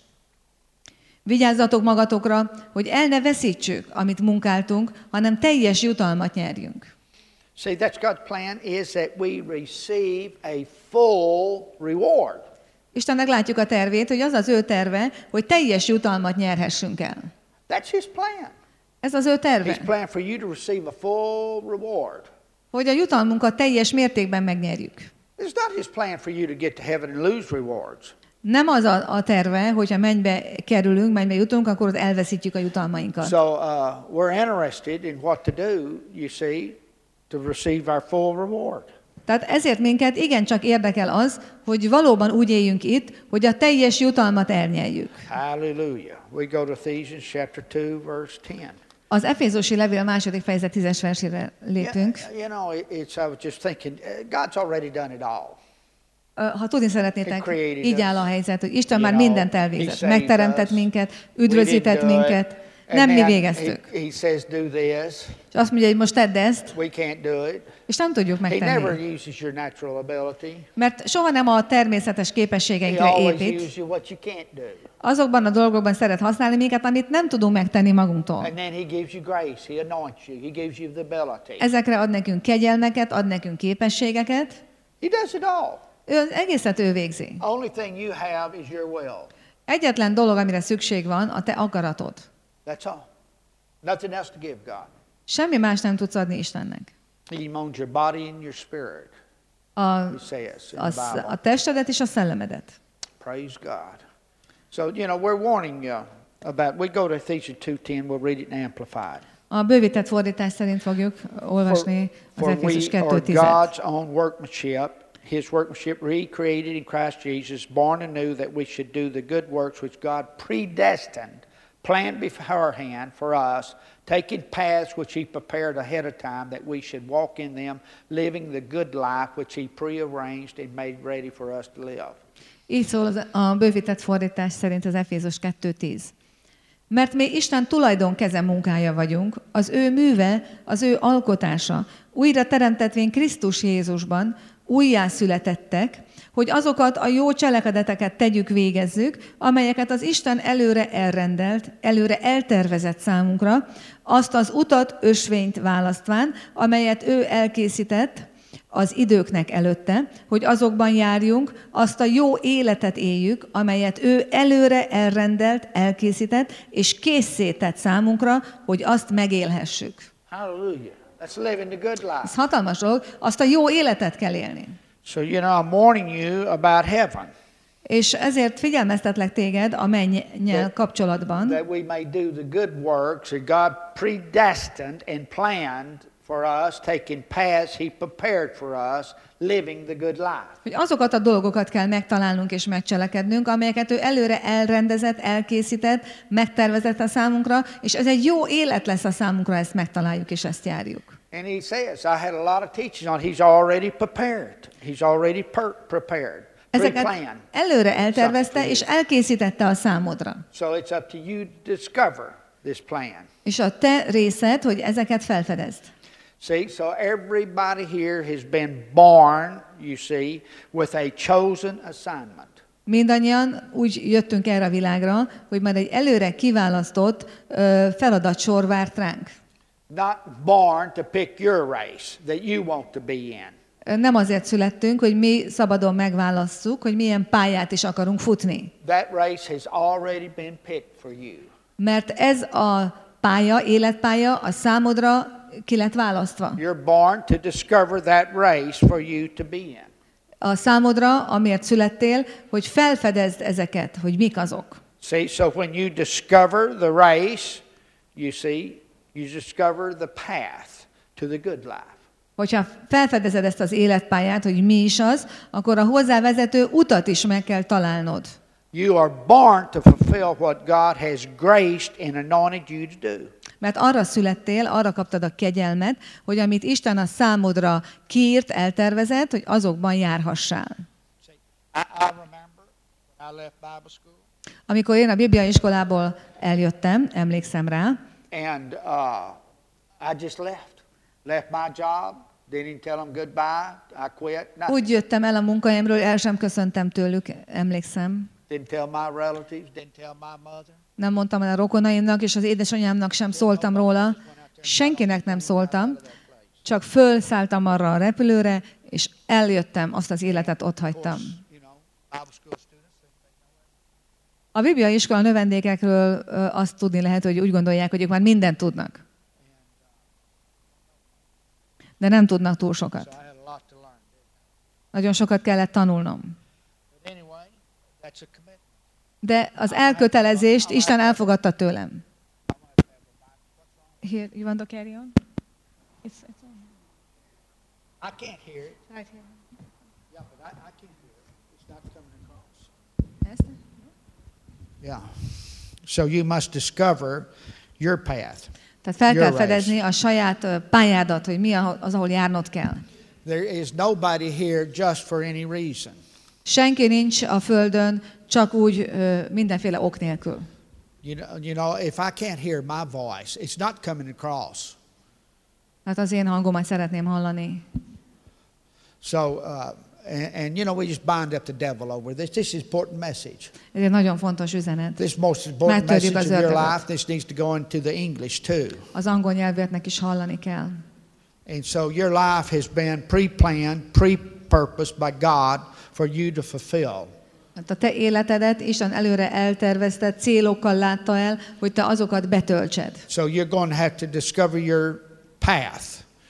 Vigyázzatok magatokra, hogy el ne veszítsük, amit munkáltunk, hanem teljes jutalmat nyerjünk. See, that's God's plan is that we receive a full reward. Istennek látjuk a tervét, hogy az az ő terve, hogy teljes jutalmat nyerhessünk el. That's his plan. Ez az ő terve. His plan for you to receive a full reward. Hogy a jutalmunkat teljes mértékben megnyerjük. It's not his plan for you to get to heaven and lose rewards. Nem az a terve, hogyha mennybe kerülünk, mennybe jutunk, akkor ott elveszítjük a jutalmainkat. So we're interested in what to do, you see, to receive our full reward. Tehát ezért minket igencsak érdekel az, hogy valóban úgy éljünk itt, hogy a teljes jutalmat elnyeljük. Hallelujah. We go to Ephesians chapter 2 verse 10. Az Efézusi levél második fejezet 10-es versére lépünk. You know, I was just thinking, God's already done it all. Ha tudni szeretnétek, így áll a helyzet, hogy Isten már mindent elvégzett. Megteremtett minket, üdvözített minket, nem mi végeztük. És azt mondja, hogy most tedd ezt, és nem tudjuk megtenni. Mert soha nem a természetes képességeinkre épít. Azokban a dolgokban szeret használni minket, amit nem tudunk megtenni magunktól. Ezekre ad nekünk kegyelmeket, ad nekünk képességeket. Egészet ő végzi. Egyetlen dolog, amire szükség van, a te akaratod. That's all. Nothing else to give God. Semmi más nem tudsz adni Istennek. He owns your body and your spirit. A testedet és a szellemedet. Praise God. So, we're warning you about, we go to Ephesians 2:10, we'll read it amplified. A bővített fordítás szerint fogjuk olvasni az Efézus 2:10-et. God's own workmanship, His workmanship recreated in Christ Jesus, born anew that we should do the good works which God predestined, planned beforehand for us, taking paths which He prepared ahead of time that we should walk in them, living the good life which He prearranged and made ready for us to live. Így szól a bővített fordítás szerint az Efézus 2:10. Mert mi Isten tulajdon keze munkája vagyunk, az ő műve, az ő alkotása, újra teremtetvén Krisztus Jézusban, újjászületettek, hogy azokat a jó cselekedeteket tegyük, végezzük, amelyeket az Isten előre elrendelt, előre eltervezett számunkra, azt az utat, ösvényt választván, amelyet ő elkészített az időknek előtte, hogy azokban járjunk, azt a jó életet éljük, amelyet ő előre elrendelt, elkészített, és készített számunkra, hogy azt megélhessük. Hallelujah. Let's live in the good life. Ez hatalmas dolog, azt a jó életet kell élni. So, I'm warning you about heaven. És ezért figyelmeztetlek téged a mennyel kapcsolatban, that we may do the good works that God predestined and planned for us, taking paths He prepared for us, living the good life. Hogy azokat a dolgokat kell megtalálnunk és megcselekednünk, amelyeket ő előre elrendezett, elkészített, megtervezett a számunkra, és ez egy jó élet lesz a számunkra, ezt megtaláljuk és ezt járjuk. And he says, I had a lot of teaching on He's already prepared. He's already prepared. Ezeket előre eltervezte és elkészítette a számodra. So it's up to you to discover this plan. És a te részed, hogy ezeket felfedezd. See, so everybody here has been born, you see, with a chosen assignment. Mindannyian úgy jöttünk erre a világra, hogy már egy előre kiválasztott feladatsor várt ránk. Not born to pick your race that you want to be in. Nem azért születtünk, hogy mi szabadon megválasszuk, hogy milyen pályát is akarunk futni. That race has already been picked for you. Mert ez a pálya, életpálya a számodra ki lett választva. You're born to discover that race for you to be in. A számodra, amiért születtél, hogy felfedezd ezeket, hogy mik azok. See, so when you discover the race, you see, you discover the path to the good life. Hogyha felfedezed ezt az életpályát, hogy mi is az, akkor a hozzávezető utat is meg kell találnod. You are born to fulfill what God has graced and anointed you to do. Mert arra születtél, arra kaptad a kegyelmet, hogy amit Isten a számodra kiírt, eltervezett, hogy azokban járhassál. Amikor én a bibliai iskolából eljöttem, emlékszem rá. And I just left my job, didn't tell them goodbye, I quit. Úgy jöttem el a munkahelyemről, el sem köszöntem tőlük, emlékszem. Didn't tell my relatives, didn't tell my mother. Nem mondtam el a rokonaimnak, és az édesanyámnak sem szóltam róla. Senkinek nem szóltam, csak fölszálltam arra a repülőre, és eljöttem, azt az életet ott hagytam. A bibliai iskola növendékekről azt tudni lehet, hogy úgy gondolják, hogy ők már mindent tudnak. De nem tudnak túl sokat. Nagyon sokat kellett tanulnom. De az elkötelezést Isten elfogadta tőlem. Here, you want to carry on? It's on. I can't hear it. Right here. Yeah, but I can't hear it. It's not coming across. Ezt? Yeah. So you must discover your path. Tehát fel kell fedezni a saját pályádat, hogy mi az, ahol járnod kell. There is nobody here just for any reason. Senki nincs a földön csak úgy mindenféle ok nélkül. You know, if I can't hear my voice, it's not coming across. Hát az én hangomat szeretném hallani. So, and you know, we just bind up the devil over this. This is important message. Ez egy nagyon fontos üzenet. This most important message of your life. This needs to go into the English too. Az angol nyelvetnek is hallani kell. And so your life has been pre-planned, pre-purposed by God for you to fulfill. A te életedet Isten előre eltervezte, célokkal látta el, hogy te azokat betöltsed. So you're going to have to discover your path.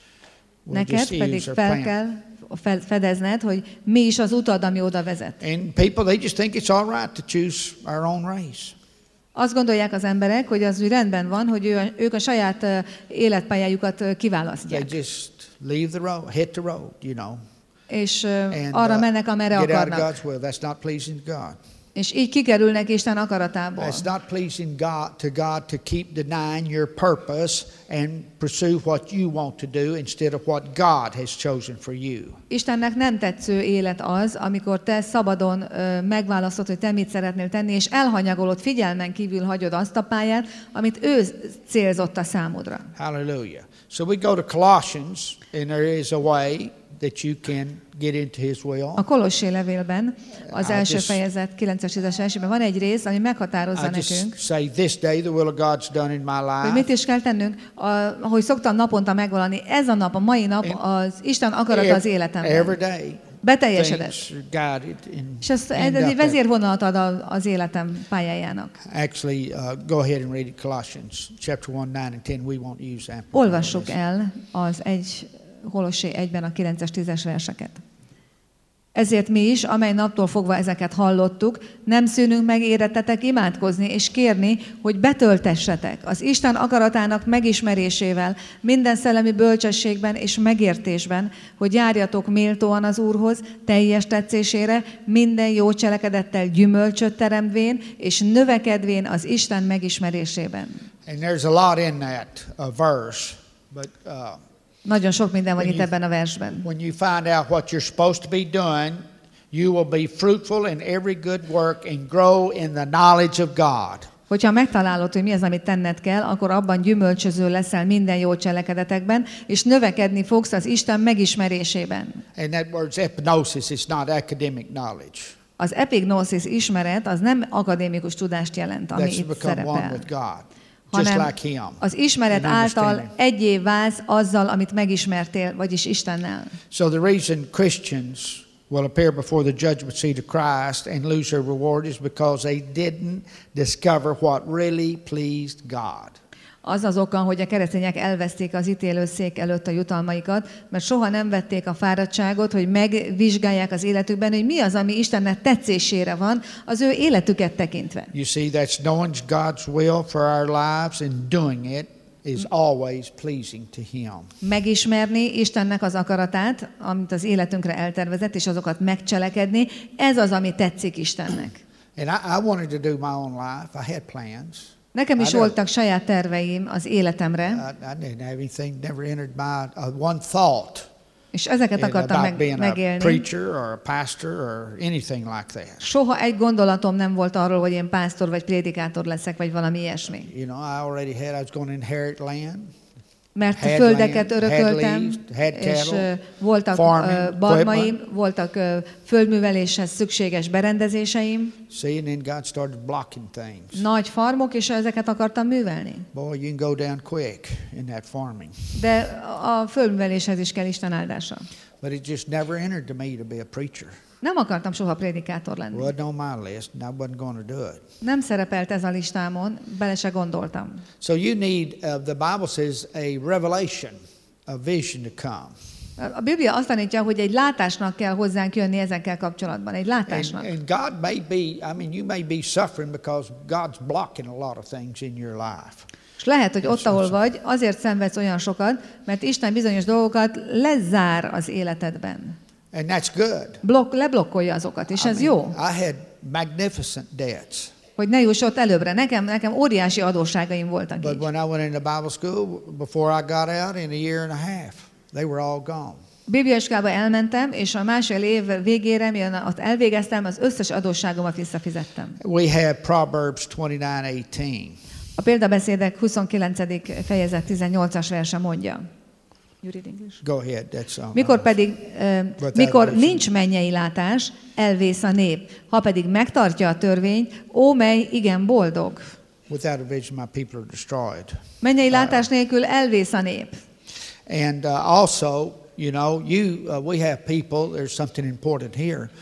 Neked pedig fel kell fedezned, hogy mi is az utad, ami oda vezet. And people, they just think it's all right to choose our own race. Azt gondolják az emberek, hogy az úgy rendben van, hogy ők a saját életpályájukat kiválasztják. They just leave the road, hit the road, you know. És arra mennek, amerre akarnak. Get out of God's will. That's not pleasing to God. És így kikerülnek Isten akaratából. It's not pleasing to God to keep denying your purpose and pursue what you want to do instead of what God has chosen for you. Istennek nem tetsző élet az, amikor te szabadon megválasztod, hogy te mit szeretnél tenni, és elhanyagolod, figyelmen kívül hagyod azt a pályát, amit ő célzott a számodra. Hallelujah. So we go to Colossians, and there is a way that you can get into His will. A Kolossé levélben, az első fejezet 9-10-es elsőben van egy rész, ami meghatározza nekünk, say this day the will of God's done in my life. Hogy mit is kell tennünk, ahogy szoktam naponta megvalani, ez a nap, a mai nap az Isten akarata az életemben. Every day. Beteljesedett. És ez egy vezérvonalat ad az életem pályájának. Actually, go ahead and read it, Colossians chapter 1, 9 and 10. We won't use that. Olvassuk el az Kolossé 1-ben a 9-es, 10-es verseket. Ezért mi is, amely naptól fogva ezeket hallottuk, nem szűnünk meg érettetek imádkozni és kérni, hogy betöltessetek az Isten akaratának megismerésével, minden szellemi bölcsességben és megértésben, hogy járjatok méltóan az Úrhoz, teljes tetszésére, minden jó cselekedettel gyümölcsöt teremtvén és növekedvén az Isten megismerésében. And there's a lot in that verse, but nagyon sok minden van itt ebben a versben. When you find out what you're supposed to be doing, you will be fruitful in every good work and grow in the knowledge of God. Hogyha megtalálod, hogy mi az, amit tenned kell, akkor abban gyümölcsöző leszel minden jó cselekedetekben, és növekedni fogsz az Isten megismerésében. And that word's epignosis, it's not academic knowledge. Az epignosis ismeret az nem akadémikus tudást jelent, ami itt szerepel, hanem az ismeret által egyé válsz azzal, amit megismertél, vagyis Istennel. So the reason Christians will appear before the judgment seat of Christ and lose their reward is because they didn't discover what really pleased God. Az az oka, hogy a keresztények elveszték az ítélőszék előtt a jutalmaikat, mert soha nem vették a fáradtságot, hogy megvizsgálják az életükben, hogy mi az, ami Istennek tetszésére van az ő életüket tekintve. You see, that's knowing God's will for our lives and doing it is always pleasing to Him. Megismerni Istennek az akaratát, amit az életünkre eltervezett, és azokat megcselekedni, ez az, ami tetszik Istennek. And I wanted to do my own life. I had plans. Nekem is voltak saját terveim az életemre. I didn't have anything, never entered my one thought. És ezeket akartam megélni. Preacher or a pastor or anything like that. Soha egy gondolatom nem volt arról, hogy én pásztor vagy prédikátor leszek, vagy valami iesmi. You know, I already had, I was going to inherit land. Mert földeket örököltem, és voltak barmaim, voltak földműveléshez szükséges berendezéseim. Nagy farmok, és ezeket akartam művelni. De a földműveléshez is kell Isten áldása. Nem akartam soha prédikátor lenni. Nem szerepelt ez a listámon, bele se gondoltam. So you need, the Bible says, a revelation, a vision to come. A Biblia azt tanítja, hogy egy látásnak kell hozzánk jönni ezekkel kapcsolatban, egy látásnak. And God may be, I mean, you may be suffering because God's blocking a lot of things in your life. És lehet, hogy ott, ahol vagy, azért szenvedsz olyan sokat, mert Isten bizonyos dolgokat lezár az életedben. And that's good. Leblokkolja azokat, és ez jó. I had magnificent debts. Hogy ne juss ott előbbre. Nekem óriási adósságaim voltak így. But when I went into Bible school, before I got out, in a year and a half, they were all gone. Bibliaiskolába elmentem, és a másfél év végére, miután ott elvégeztem, az összes adósságomat visszafizettem. We have Proverbs 29:18. A példabeszédek 29. fejezet 18-as verse mondja. You read English? Go ahead, that's mikor pedig, mikor nincs mennyei látás, elvész a nép. Ha pedig megtartja a törvényt, ó, mely igen boldog. Without a vision, my people are destroyed. Mennyei látás nélkül elvész a nép. And also, you know, we have people, there's something important here.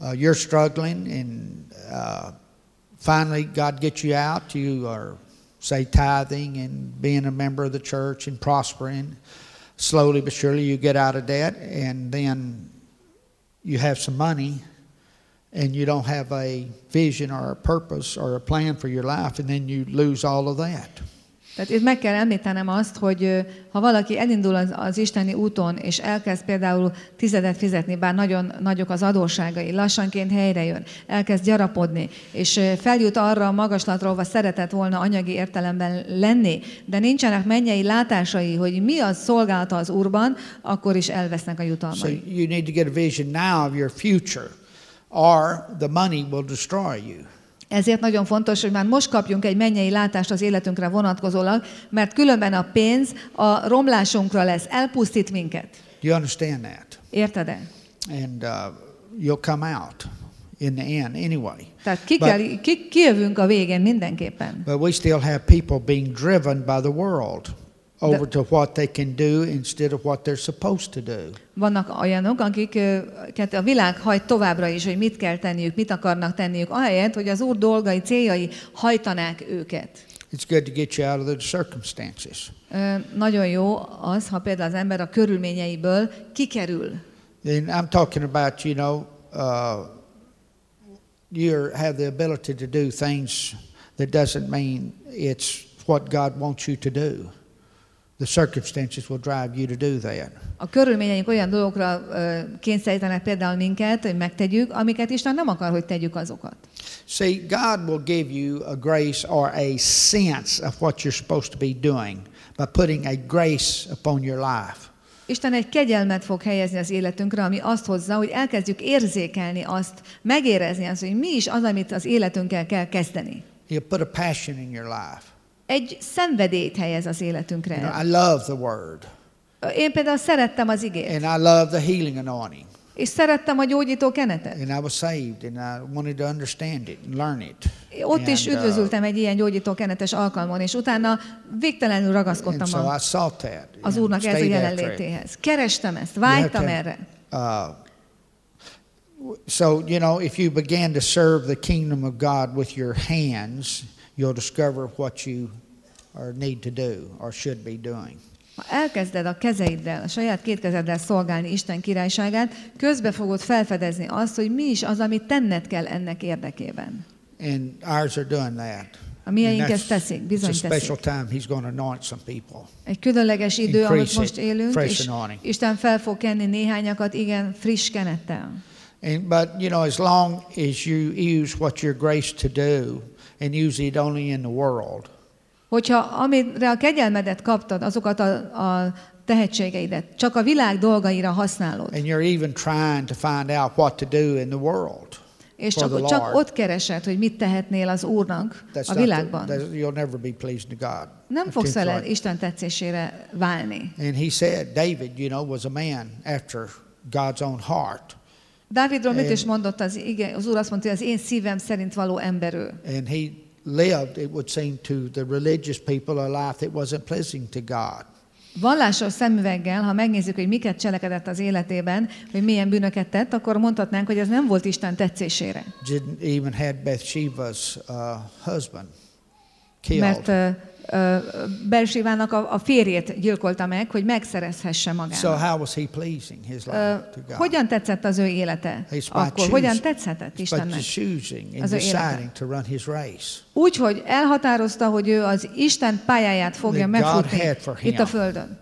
you're struggling and finally God gets you out, you are, say, tithing and being a member of the church and prospering. Slowly but surely you get out of debt, and then you have some money and you don't have a vision or a purpose or a plan for your life, and then you lose all of that. Tehát itt meg kell említenem azt, hogy ha valaki elindul az isteni úton, és elkezd például tizedet fizetni, bár nagyon nagyok az adósságai, lassanként helyre jön, elkezd gyarapodni, és feljut arra a magaslatra, ahova szeretett volna anyagi értelemben lenni, de nincsenek mennyei látásai, hogy mi az szolgálata az Úrban, akkor is elvesznek a jutalmai. So you need to get a vision now of your future, or the money will destroy you. Ezért nagyon fontos, hogy már most kapjunk egy mennyei látást az életünkre vonatkozólag, mert különben a pénz a romlásunkra lesz, elpusztít minket. You understand that? Érted-e? And you'll come out in the end anyway. Tehát kijövünk a végén mindenképpen. But we still have people being driven by the world over to what they can do instead of what they're supposed to do. Vannak olyanok, akiket a világ hajt továbbra is, hogy mit kell tenniük, mit akarnak tenniük, ahelyett, hogy az Úr dolgai, céljai hajtanák őket. It's good to get you out of the circumstances. Nagyon jó az, ha például az ember a körülményeiből kikerül. And I'm talking about, you know, you have the ability to do things that doesn't mean it's what God wants you to do. The circumstances will drive you to do that. A körülményeink olyan dolgokra kényszerítenek például minket, hogy megtegyük, amiket Isten nem akar, hogy tegyük azokat. See, God will give you a grace or a sense of what you're supposed to be doing by putting a grace upon your life. Isten egy kegyelmet fog helyezni az életünkre, ami azt hozza, hogy elkezdjük érzékelni azt, megérezni azt, hogy mi is az, amit az életünkkel kell kezdeni. He'll put a passion in your life. Egy szenvedélyt helyez az életünkre. You know, I love the word. Én például szerettem az igét. And I love the healing anointing. És szerettem a gyógyító kenetet. And I was saved and I wanted to understand it and learn it. Ott is üdvözültem egy ilyen gyógyító kenetes alkalmon, és utána végtelenül ragaszkodtam az Úrnak ez a jelenlétéhez. Kerestem ezt, vágytam erre. So, you know, if you begin to serve the kingdom of God with your hands, you'll discover what you need to do or should be doing. Ha elkezded a kezeiddel, a saját két kezeddel szolgálni Isten királyságát, közbe fogod felfedezni azt, hogy mi is az, amit tenned kell ennek érdekében. And ours are doing that. A miénk ezt teszik, bizony teszik. Egy különleges idő, amit most élünk, és Isten fel fog kenni néhányakat, igen, friss kenettel. But, you know, as long as you use what your grace to do and use it only in the world, hogyha amire a kegyelmedet kaptad, azokat a tehetségeidet, csak a világ dolgaira használod. And you're even trying to find out what to do in the world. És csak ott keresed, hogy mit tehetnél az Úrnak a világban. You'll never be pleasing to God. Nem fogsz vele Isten tetszésére válni. And he said, David, you know, was a man after God's own heart. Dávidról mit is mondott az Úr azt mondta, hogy az én szívem szerint való ember ő. And he lived, it would seem to the religious people, a life that wasn't pleasing to God. Vallásos szemüveggel, ha megnézzük, hogy miket cselekedett az életében, hogy milyen bűnöket tett, akkor mondhatnánk, hogy ez nem volt Isten tetszésére. Didn't even had Bathsheba's husband killed. Mert Belsévának a férjét gyilkolta meg, hogy megszerezhesse magának. So how was he pleasing his life to God? Hogyan tetszett az ő élete? Akkor hogyan tetszhetett Istennek az ő élete? Úgy, hogy elhatározta, hogy ő az Isten pályáját fogja megfutni itt a földön.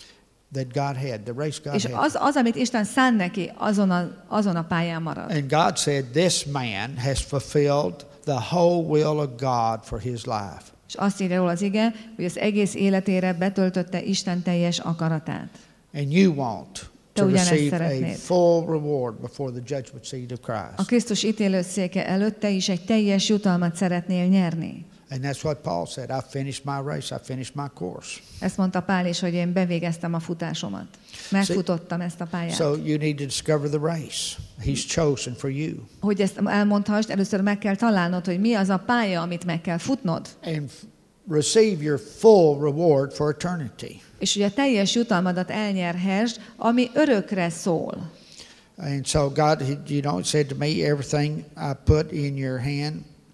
És az, amit Isten szánt neki, azon a pályán marad. And God said, this man has fulfilled the whole will of God for his life. És azt írja róla az ige, hogy az egész életére betöltötte Isten teljes akaratát. And you want to receive a full reward before the judgment seat of Christ. A Krisztus ítélőszéke előtt te is egy teljes jutalmat szeretnél nyerni. And that's what Paul said. I finished my race, I finished my course. Ezt mondta Pál is, hogy én bevégeztem a futásomat. Megfutottam ezt a pályát. So you need to discover the race he's chosen for you. Hogy ezt elmondhassd, először meg kell találnod, hogy mi az a pálya, amit meg kell futnod. And receive your full reward for eternity. És ugye teljes jutalmadat elnyerhessd, ami örökre szól. And so God, you know, said to me, everything I put in your hand,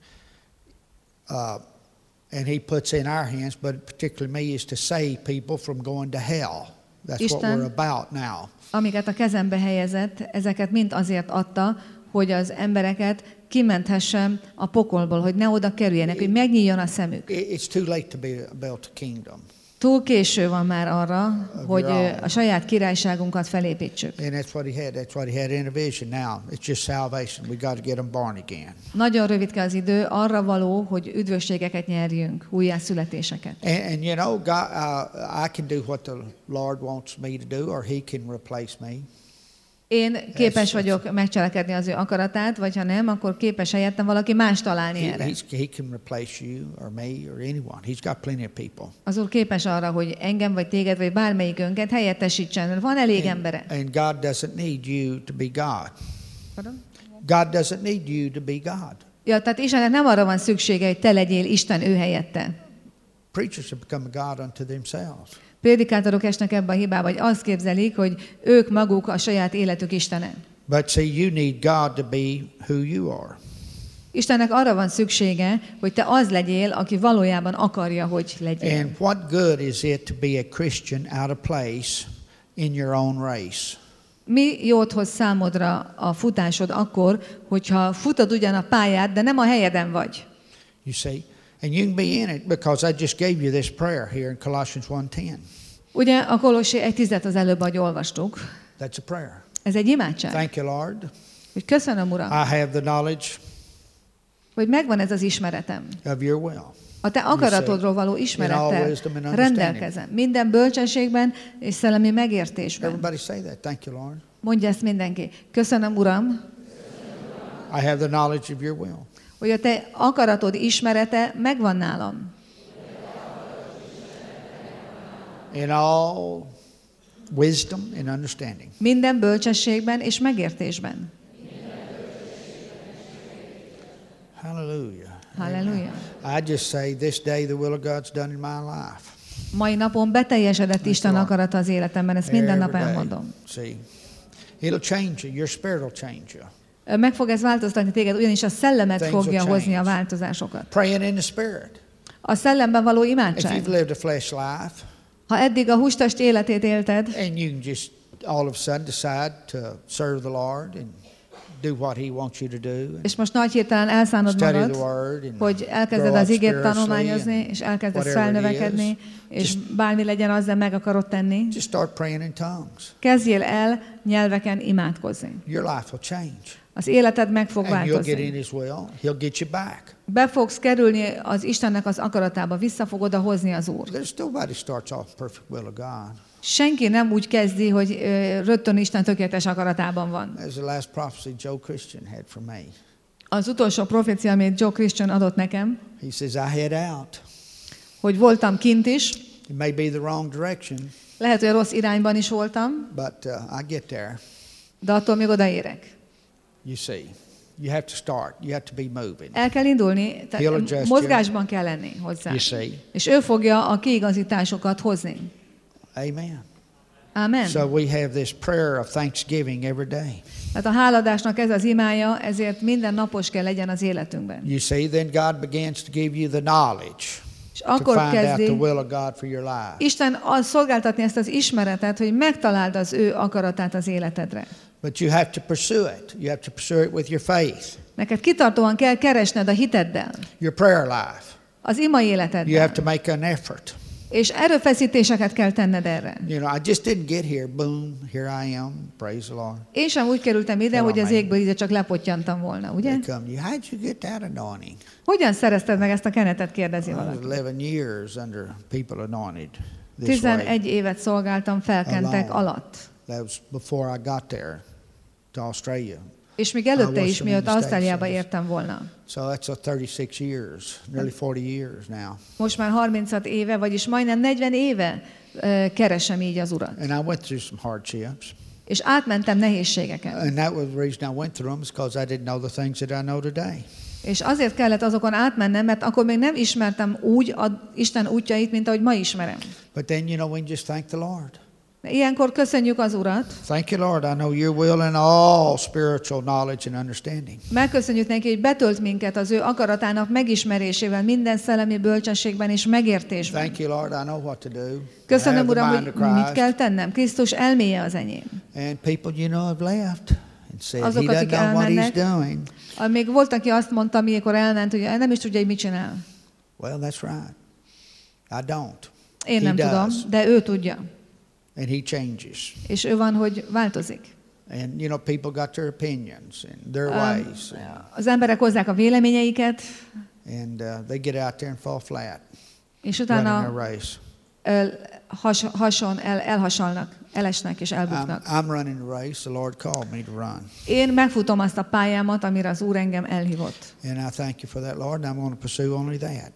and He puts in our hands, but particularly me, is to save people from going to hell. That's Isten, what we're about now. Amiket a kezembe helyezett, ezeket mind azért adta, hogy az embereket kimenthessem a pokolból, hogy ne oda kerüljenek, hogy megnyíljon a szemük. It's too late to build a kingdom. Túl késő van már arra, hogy a saját királyságunkat felépítsük. And that's what he had in a vision now. It's just salvation. We got to get them born again. Nagyon rövidke az idő, arra való, hogy üdvösségeket nyerjünk, újjászületéseket. And you know, God, I can do what the Lord wants me to do, or He can replace me. Én képes vagyok megcselekedni az ő akaratát, vagy ha nem, akkor képes helyettem valaki más találni erre. He can replace you or me or anyone. He's got plenty of people. Az Úr képes arra, hogy engem, vagy téged, vagy bármelyikünket helyettesítsen. Van elég embere. And God doesn't need you to be God. Pardon? God doesn't need you to be God. Ja, tehát Istennek nem arra van szüksége, hogy te legyél Isten ő helyette. Preachers have become a God unto themselves. Prédikátorok esnek ebbe a hibába, hogy azt képzelik, hogy ők maguk a saját életük Istene. But see, you need God to be who you are. Istennek arra van szüksége, hogy te az legyél, aki valójában akarja, hogy legyél. And what good is it to be a Christian out of place in your own race? Mi jót hoz számodra a futásod akkor, hogyha futod ugyan a pályát, de nem a helyeden vagy? You see? And you can be in it because I just gave you this prayer here in Colossians 1:10. Ugye a Kolossi 1:10-et az előbb, ahogy olvastuk. That's a prayer. Ez egy imádság. Thank you, Lord. Hogy köszönöm, Uram. I have the knowledge hogy megvan ez az ismeretem. Of your will. A te akaratodról való ismerettel rendelkezem. Minden bölcsességben és szellemi megértésben. Everybody say that. Thank you, Lord. Mondja ezt mindenki. Köszönöm, Uram. I have the knowledge of your will. Hogy a te akaratod ismerete megvan nálam. In all wisdom and understanding. Minden bölcsességben és megértésben. Hallelujah. Hallelujah. I just say this day the will of God's done in my life. Mai napon beteljesedett Isten akarata az életemben, ezt minden nap elmondom. See. It'll change you. Your spirit will change you. Meg fog ez változtatni téged, ugyanis a szellemet fogja hozni a változásokat. Praying in the spirit. A szellemben való imádság. If you've lived a flesh life, ha eddig a hústest életét élted, and you can just all of a sudden decide to serve the Lord and do what He wants you to do. És most nagy hirtelen elszánod magad, hogy elkezded az igét tanulmányozni, és elkezdesz felnövekedni, és bármi legyen, azzal meg akarod tenni. Just start praying in tongues. Kezdjél el nyelveken imádkozni. Your life will change. Az életed meg fog változni. You'll get in His will. He'll get you back. Be fogsz kerülni az Istennek az akaratába, vissza fog oda hozni az Úr. Nobody starts off perfect will of God. Senki nem úgy kezdi, hogy rögtön Isten tökéletes akaratában van. That's the last prophecy Joe Christian had for me. Az utolsó profécia, amit Joe Christian adott nekem, he says, I head out. Hogy voltam kint is. It may be the wrong direction. Lehet, hogy rossz irányban is voltam. But I get there. De attól még odaérek. You see, you have to start. You have to be moving. El kell indulni, tehát mozgásban kell lenni hozzá. You see. És ő fogja a kiigazításokat hozni. Amen. Amen. So we have this prayer of thanksgiving every day. Tehát a háladásnak ez az imája, ezért minden napos kell legyen az életünkben. You see, then God begins to give you the knowledge. És akkor kezdi life. Isten szolgáltatni ezt az ismeretet, hogy megtaláld az ő akaratát az életedre. But you have to pursue it. You have to pursue it with your faith. Neked kitartóan kell keresned a hiteddel. Your prayer life. Az ima életeddel. You have to make an effort. És erőfeszítéseket kell tenned erre. You know, I just didn't get here. Boom, here I am. Praise the Lord. Én sem úgy kerültem ide, hogy az égből ide csak lepottyantam volna, ugye? How'd you get that anointing? Hogyan szerezted meg ezt a kenetet, kérdezi valaki. 11 years under people anointed. 11 évet szolgáltam felkentek alatt. That was before I got there to Australia. És még előtte is, miatt Ausztráliába értem volna. So that's 36 years, nearly 40 years now. Most már 36 éve, vagyis majdnem 40 éve keresem így az Urat. And I went through some hardships. És átmentem nehézségeken. And that was the reason I went through them, because I didn't know the things that I know today. És azért kellett azokon átmennem, mert akkor még nem ismertem úgy Isten útjait, mint ahogy ma ismerem. But then, you know, we just thank the Lord. Ilyenkor köszönjük az Urat. Thank you, Lord. I know your will in all spiritual knowledge and understanding. Megköszönjük neki, hogy betölt minket az ő akaratának megismerésével, minden szellemi bölcsességben és megértésben. Thank you, Lord. I know what to do. Köszönöm, Uram, hogy mit kell tennem. Krisztus elméje az enyém. And people, you know, have left and said Azok, he doesn't akik know what he's elmennek, doing. még volt, aki azt mondta, amikor elment, hogy nem is tudja, hogy mit csinál. Well, that's right. I don't. Én nem tudom, de ő tudja. And he changes. És ő van, hogy változik. And you know, people got their opinions and their ways. Az emberek hozzák a véleményeiket. And they get out there and fall flat. És utána elesnek és elbuknak. I'm running the race the Lord called me to run. Én megfutom azt a pályámat, amire az Úr engem elhívott. And I thank you for that, Lord. And I'm going to pursue only that.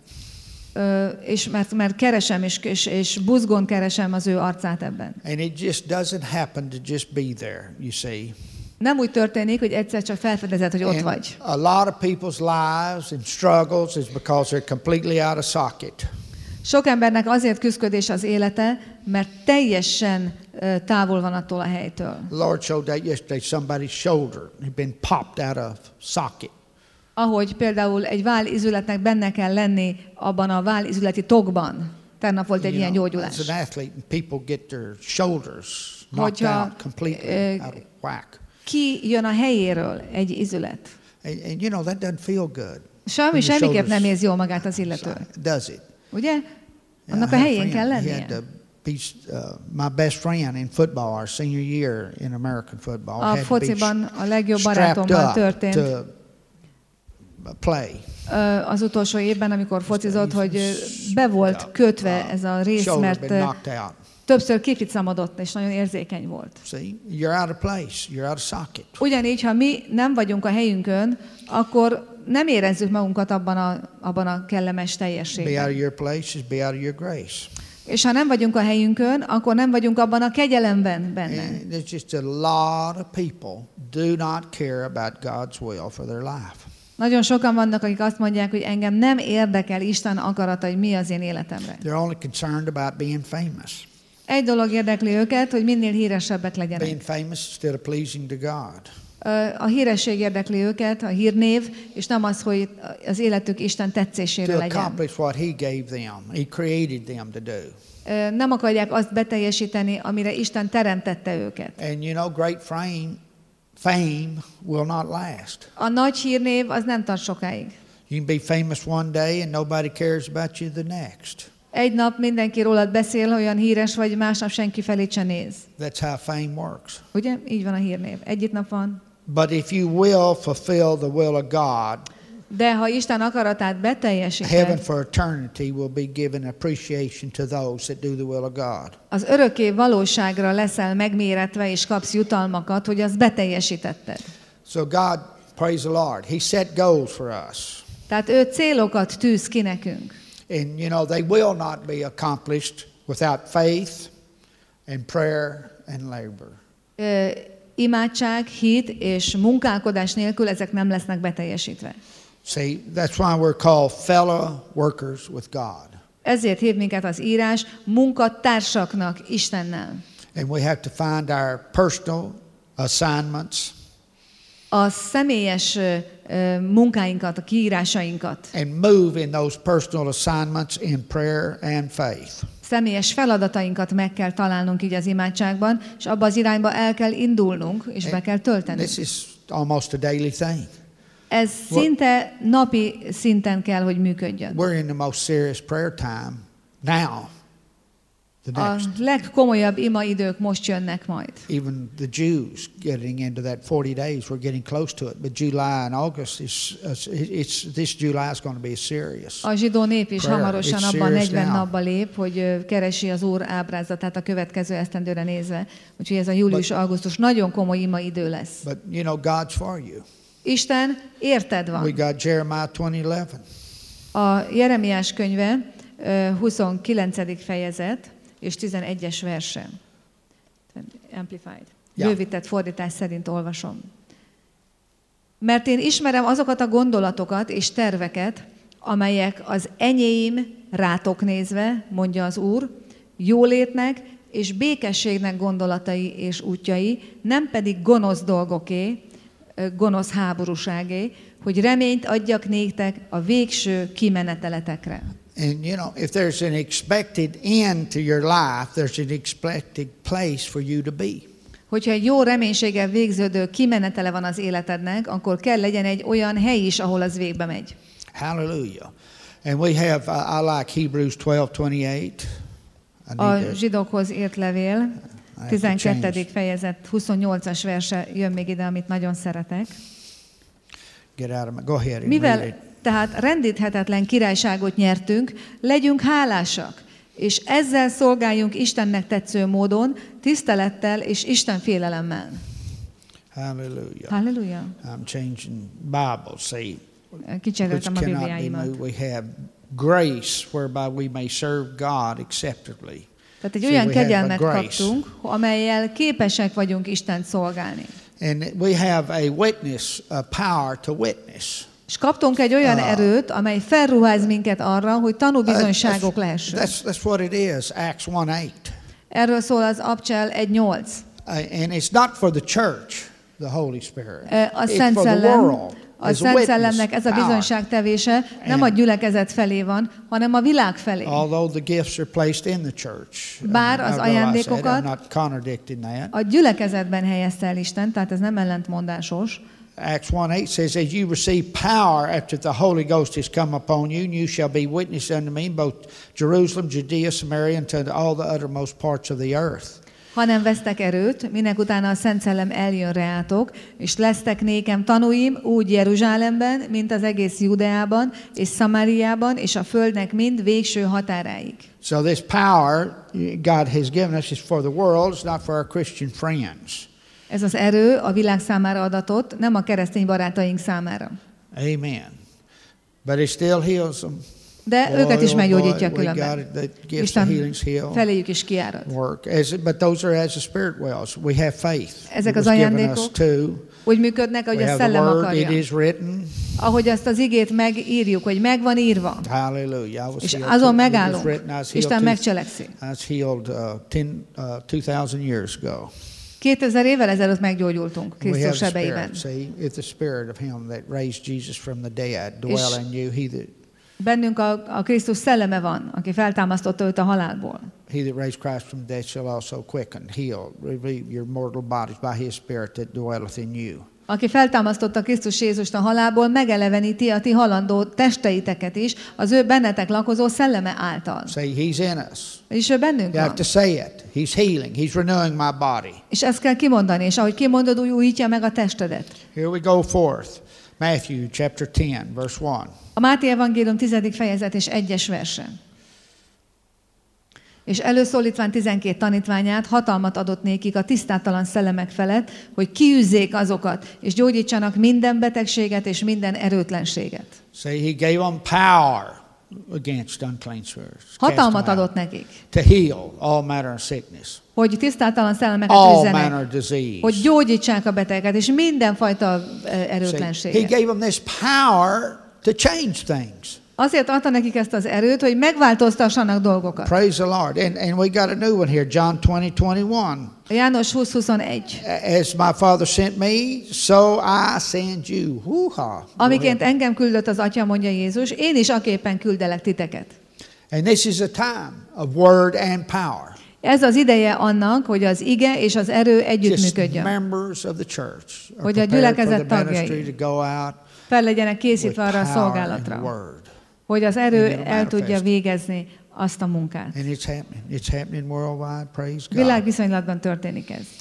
És mert keresem, és buzgón keresem az ő arcát ebben. And it just doesn't happen to just be there, you see. Nem úgy történik, hogy egyszer csak felfedezed, hogy ott vagy. A lot of people's lives and struggles is because they're completely out of socket. Sok embernek azért küszködés az élete, mert teljesen távol van attól a helytől. The Lord showed that yesterday. Somebody's shoulder had been popped out of socket. Ahogy például egy válizületnek benne kell lenni abban a válizületi tokban. Tegnap volt egy ilyen gyógyulás. As an athlete, people get their shoulders knocked out completely out of whack. Ki jön a helyéről egy izület. And you know that doesn't feel good. Semmiképp nem érzi jól magát az illető. Does it? Ugye? Annak a helyén kell lennie. My best friend in football, our senior year in American football, a fociban a legjobb barátommal történt. Play. Az utolsó évben, amikor focizott, hogy be volt kötve ez a rész, mert többször kificamodott, és nagyon érzékeny volt. You're out of place. You're out of socket. Ugyanígy, ha mi nem vagyunk a helyünkön, akkor nem érezzük magunkat abban a kellemes teljességben. Be out of your place is be out of your grace. És ha nem vagyunk a helyünkön, akkor nem vagyunk abban a kegyelemben benne. There's just a lot of people do not care about God's will for their life. Nagyon sokan vannak, akik azt mondják, hogy engem nem érdekel Isten akarata, hogy mi az én életemre. They're only concerned about being famous. Egy dolog érdekli őket, hogy minél híresebbek legyenek. Being famous instead of pleasing to God. A híresség érdekli őket, a hírnév, és nem az, hogy az életük Isten tetszésére legyen. To accomplish what He gave them, He created them to do. Nem akarják azt beteljesíteni, amire Isten teremtette őket. And you know, great fame will not last. A nagy hírnév az nem tart sokáig. You can be famous one day and nobody cares about you the next. Egy nap mindenki rólad beszél, olyan híres vagy, másnap senki felé se néz. That's how fame works. Ugye? Így van a hírnév. Egyik nap van. But if you will fulfill the will of God, de ha Isten akaratát beteljesíted, heaven for eternity will be given appreciation to those that do the will of God. Az örökké valóságra leszel megméretve, és kapsz jutalmakat, hogy azt beteljesítetted. So God, praise the Lord, He set goals for us. Tehát ő célokat tűz ki nekünk. And you know, they will not be accomplished without faith and prayer and labor. Imádság, hit és munkálkodás nélkül ezek nem lesznek beteljesítve. See, that's why we're called fellow workers with God. Ezért hív minket az írás munkatársaknak Istennel. And we have to find our personal assignments. A személyes munkáinkat, a kiírásainkat. And move in those personal assignments in prayer and faith. Személyes feladatainkat meg kell találnunk így az imádságban, és abba az irányba el kell indulnunk, és be kell töltenünk. This is almost a daily thing. Ez szinte napi szinten kell, hogy működjön. We're in the most serious prayer time now. A legkomolyabb imaidők most jönnek majd. Even the Jews getting into that 40 days, we're getting close to it. But July and August this July is going to be serious. A zsidó nép is hamarosan abban 40 napba lép, hogy keresi az Úr ábrázatát a következő esztendőre nézve. Úgyhogy ez a július-augusztus nagyon komoly imaidő lesz. But you know, God's for you. Isten érted van. We got Jeremiah 20:11. A Jeremiás könyve 29. fejezet és 11-es verse. Amplified. Bővített fordítás szerint olvasom. Mert én ismerem azokat a gondolatokat és terveket, amelyek az enyém rátok nézve, mondja az Úr, jólétnek és békességnek gondolatai és útjai, nem pedig gonosz dolgoké, gonosz háborúságé, hogy reményt adjak néktek a végső kimeneteletekre. And you know, if there's an expected end to your life, there's an expected place for you to be. Hogyha egy jó reménységgel végződő kimenetele van az életednek, akkor kell legyen egy olyan hely is, ahol az végbe megy. Hallelujah. And we have, I like Hebrews 12:28. A zsidókhoz írt levél, 12. fejezet, 28-as verse jön még ide, amit nagyon szeretek. Go ahead and mivel read it. tehát rendíthetetlen királyságot nyertünk, legyünk hálásak, és ezzel szolgáljunk Istennek tetsző módon, tisztelettel és Isten félelemmel. Hallelujah. Hallelujah. I'm changing Bibles, see. Kicseréltem a Which cannot be Bibliáimat. moved. We have grace whereby we may serve God acceptably. Tehát egy olyan kegyelmet kaptunk, amellyel képesek vagyunk Istent szolgálni. And we have a witness, a power to witness. És kaptunk egy olyan erőt, amely felruház minket arra, hogy tanúbizonyságok lehessünk. That's what it is, Acts 1:8. Erről szól az Abcsel 1:8. And it's not for the church, the Holy Spirit. A It's Szent for the Szellem, world. a Szent Szellemnek ez a bizonyságtevése nem a gyülekezet felé van, hanem a világ felé. Although the gifts are placed in the church. Bár az ajándékokat I'm not contradicting that. a gyülekezetben helyezte el Isten, tehát ez nem ellentmondásos. Acts 1:8 says, as you receive power after the Holy Ghost has come upon you, and you shall be witnesses unto me in both Jerusalem, Judea, Samaria, and to all the uttermost parts of the earth. Hanem vesztek erőt, minek utána a Szent Szellem eljön reátok, és lesztek nékem tanúim úgy Jeruzsálemben, mint az egész Judeában, és Szamáriában, és a földnek mind végső határáig. So this power God has given us is for the world, it's not for our Christian friends. Ez az erő a világ számára adatott, nem a keresztény barátaink számára. Amen. But it still heals them. De őket is meggyógyítja különben. Isten feléjük is kiárad. But those are as the Spirit wills. We have faith. Ezek az ajándékok úgy működnek, ahogy a Szellem akarja. Ahogy azt az igét megírjuk, hogy meg van írva. És azon megállunk. Isten megcselekszi. 2000 years ago. 2000 évvel ezelőtt meggyógyultunk Krisztus sebeiben. Bennünk a Krisztus szelleme van, aki feltámasztotta őt a halálból. He that raised Christ from the dead shall also quicken, heal, relieve your mortal bodies by his Spirit that dwelleth in you. Aki feltámasztotta Krisztus Jézust a halálból, megeleveníti a ti halandó testeiteket is, az ő bennetek lakozó szelleme által. Say he's in us. És ő bennünk you van. have to say it. He's healing. He's renewing my body. És ezt kell kimondani, és ahogy kimondod, úgy újítja meg a testedet. Here we go forth. Matthew chapter 10, verse 1. A Máté evangélium 10. fejezet és 1-es verse. És előszólítván 12 tanítványát hatalmat adott nékik a tisztátalan szellemek felett, hogy kiűzzék azokat, és gyógyítsanak minden betegséget és minden erőtlenséget. Say he gave them power against unclean spirits. Hatalmat adott nekik. To heal all manner of sickness. Hogy tisztátalan szellemeket üzzenek, hogy gyógyítsák a betegeket, és mindenfajta erőtlenséget. He gave them this power to change things. Azért adta nekik ezt az erőt, hogy megváltoztassanak dolgokat. Praise the Lord. And we got a new one here, John 20:21. János 20:21. As my Father sent me, so I send you. Amiként engem küldött az Atya, mondja Jézus, én is aképpen küldelek titeket. And this is a time of word and power. Ez az ideje annak, hogy az ige és az erő együttműködjön. Hogy a gyülekezet tagjai fel legyenek készítve arra a szolgálatra, hogy az erő el tudja végezni azt a munkát. Világviszonylatban történik ez.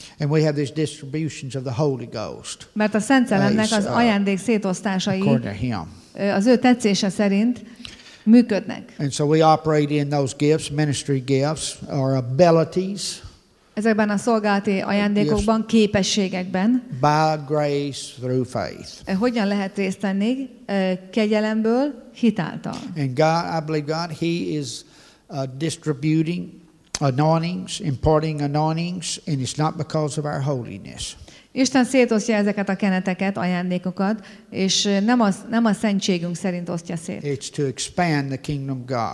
Mert a Szent Szellemnek az ajándék szétosztásai az ő tetszése szerint működnek. And so we operate in those gifts, ministry gifts, or abilities. Ezekben a szolgálati ajándékokban, képességekben. By grace through faith. Hogyan lehet részt venni? Kegyelemből, hitáltal. And God, I believe God, He is distributing anointings, imparting anointings, and it's not because of our holiness. Isten szétosztja ezeket a keneteket, ajándékokat, és nem a szentségünk szerint osztja szét. It's to expand the kingdom of God.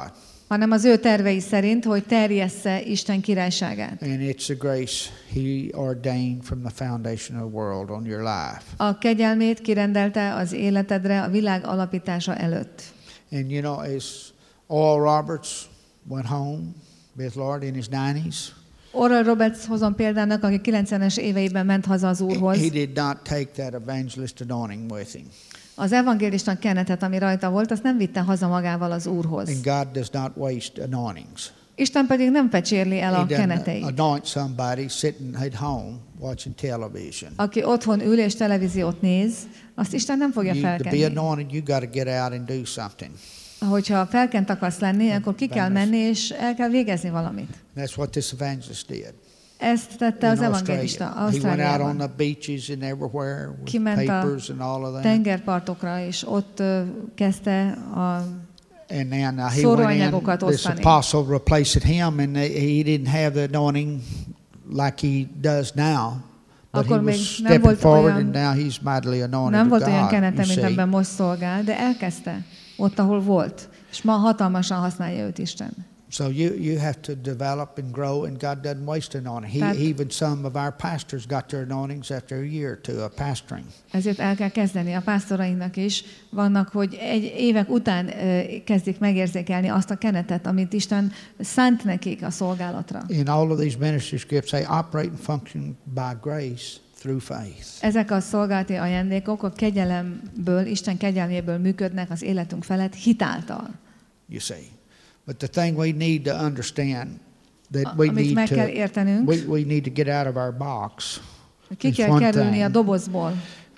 hanem az ő tervei szerint, hogy terjessze Isten királyságát. And it's the grace he ordained from the foundation of the world on your life. A kegyelmét kirendelte az életedre a világ alapítása előtt. And you know, as Oral Roberts went home with Lord in his 90s. Oral Roberts hozom példának, aki 90-es éveiben ment haza az Úrhoz. He did not take that evangelist anointing with him. Az evangélista kenetet, ami rajta volt, azt nem vitte haza magával az Úrhoz. And God does not waste anointings. Isten pedig nem fecsérli el a keneteit. Anoint somebody sitting at home watching television. Aki otthon ül és televíziót néz, azt Isten nem fogja felkenni. To be anointed, you got to get out and do something. Hogyha felkent akarsz lenni, akkor ki kell menni és el kell végezni valamit. That's what this evangelist did. Ezt tette az evangélista Ausztráliában. Kiment a tengerpartokra, és ott kezdte a szóróanyagokat osztani. This apostle replaced him, and he didn't have the anointing like he does now. But he was stepping forward, and now he's mightily anointed. Nem volt olyan kenete, mint amiben most szolgál, de elkezdte ott, ahol volt. És ma hatalmasan használja őt Isten. So you have to develop and grow, and God doesn't waste anointing. Even some of our pastors got their anointings after a year or two of pastoring. Ezért el kell kezdeni a pásztorainknak is. Vannak, hogy évek után kezdik megérzékelni azt a kenetet, amit Isten szánt nekik a szolgálatra. In all of these ministry scripts, they operate and function by grace through faith. Ezek a szolgálati ajándékok a kegyelemből, Isten kegyelméből működnek az életünk felett hitáltal. You see. But the thing we need to understand that we need to get out of our box. Ki kell kerülni a dobozból.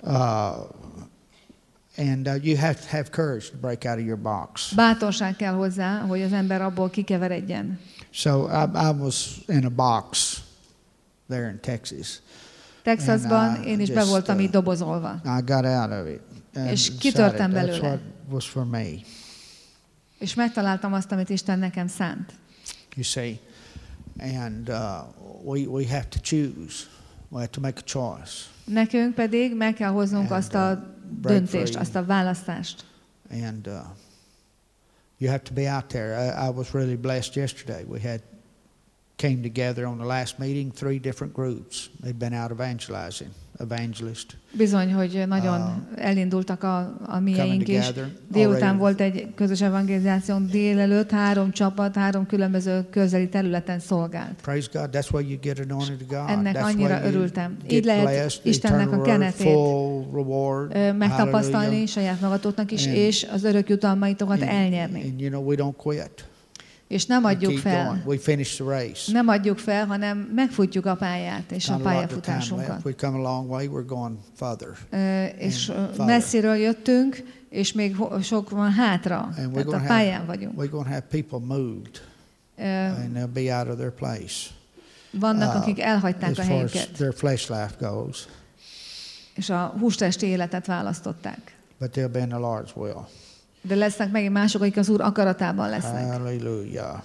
And you have to have courage to break out of your box. Bátorság kell hozzá, hogy az ember abból kikeveredjen. So I was in a box there in Texas. Texasban én is be voltam így dobozolva. I got out of it. És kitörtem belőle. That's what was for me. És megtaláltam azt, amit Isten nekem szánt. You see, and we have to choose. We have to make a choice. Nekünk pedig meg kell hoznunk azt a döntést, azt a választást. And you have to be out there. I was really blessed yesterday. We came together on the last meeting, 3 different groups. They'd been out evangelist. Bizony, hogy nagyon elindultak a mieink is. Délután volt egy közös evangelizáció, délelőtt 3 csapat, 3 különböző közeli területen szolgált. Praise God, that's why you get anointed to God. Ennek annyira örültem. Így lehet Istennek a kenetét megtapasztalni saját magatoknak is, és az örök jutalmaitokat elnyerni. And you know, we don't quit. És nem adjuk fel. We finish the race. Nem adjuk fel, hanem megfutjuk a pályát és a pályafutásunkat. We come a long way, we're going further. És messziről jöttünk, és még sok van hátra. Tehát a pályán vagyunk. We're going to have people moved, and they'll be out of their place. Vannak, akik elhagyták a helyüket. Their flesh life goes. És a hústesti életet választották. But they'll be in the Lord's will. De lesznek megint mások, akik az Úr akaratában lesznek. Hallelujah.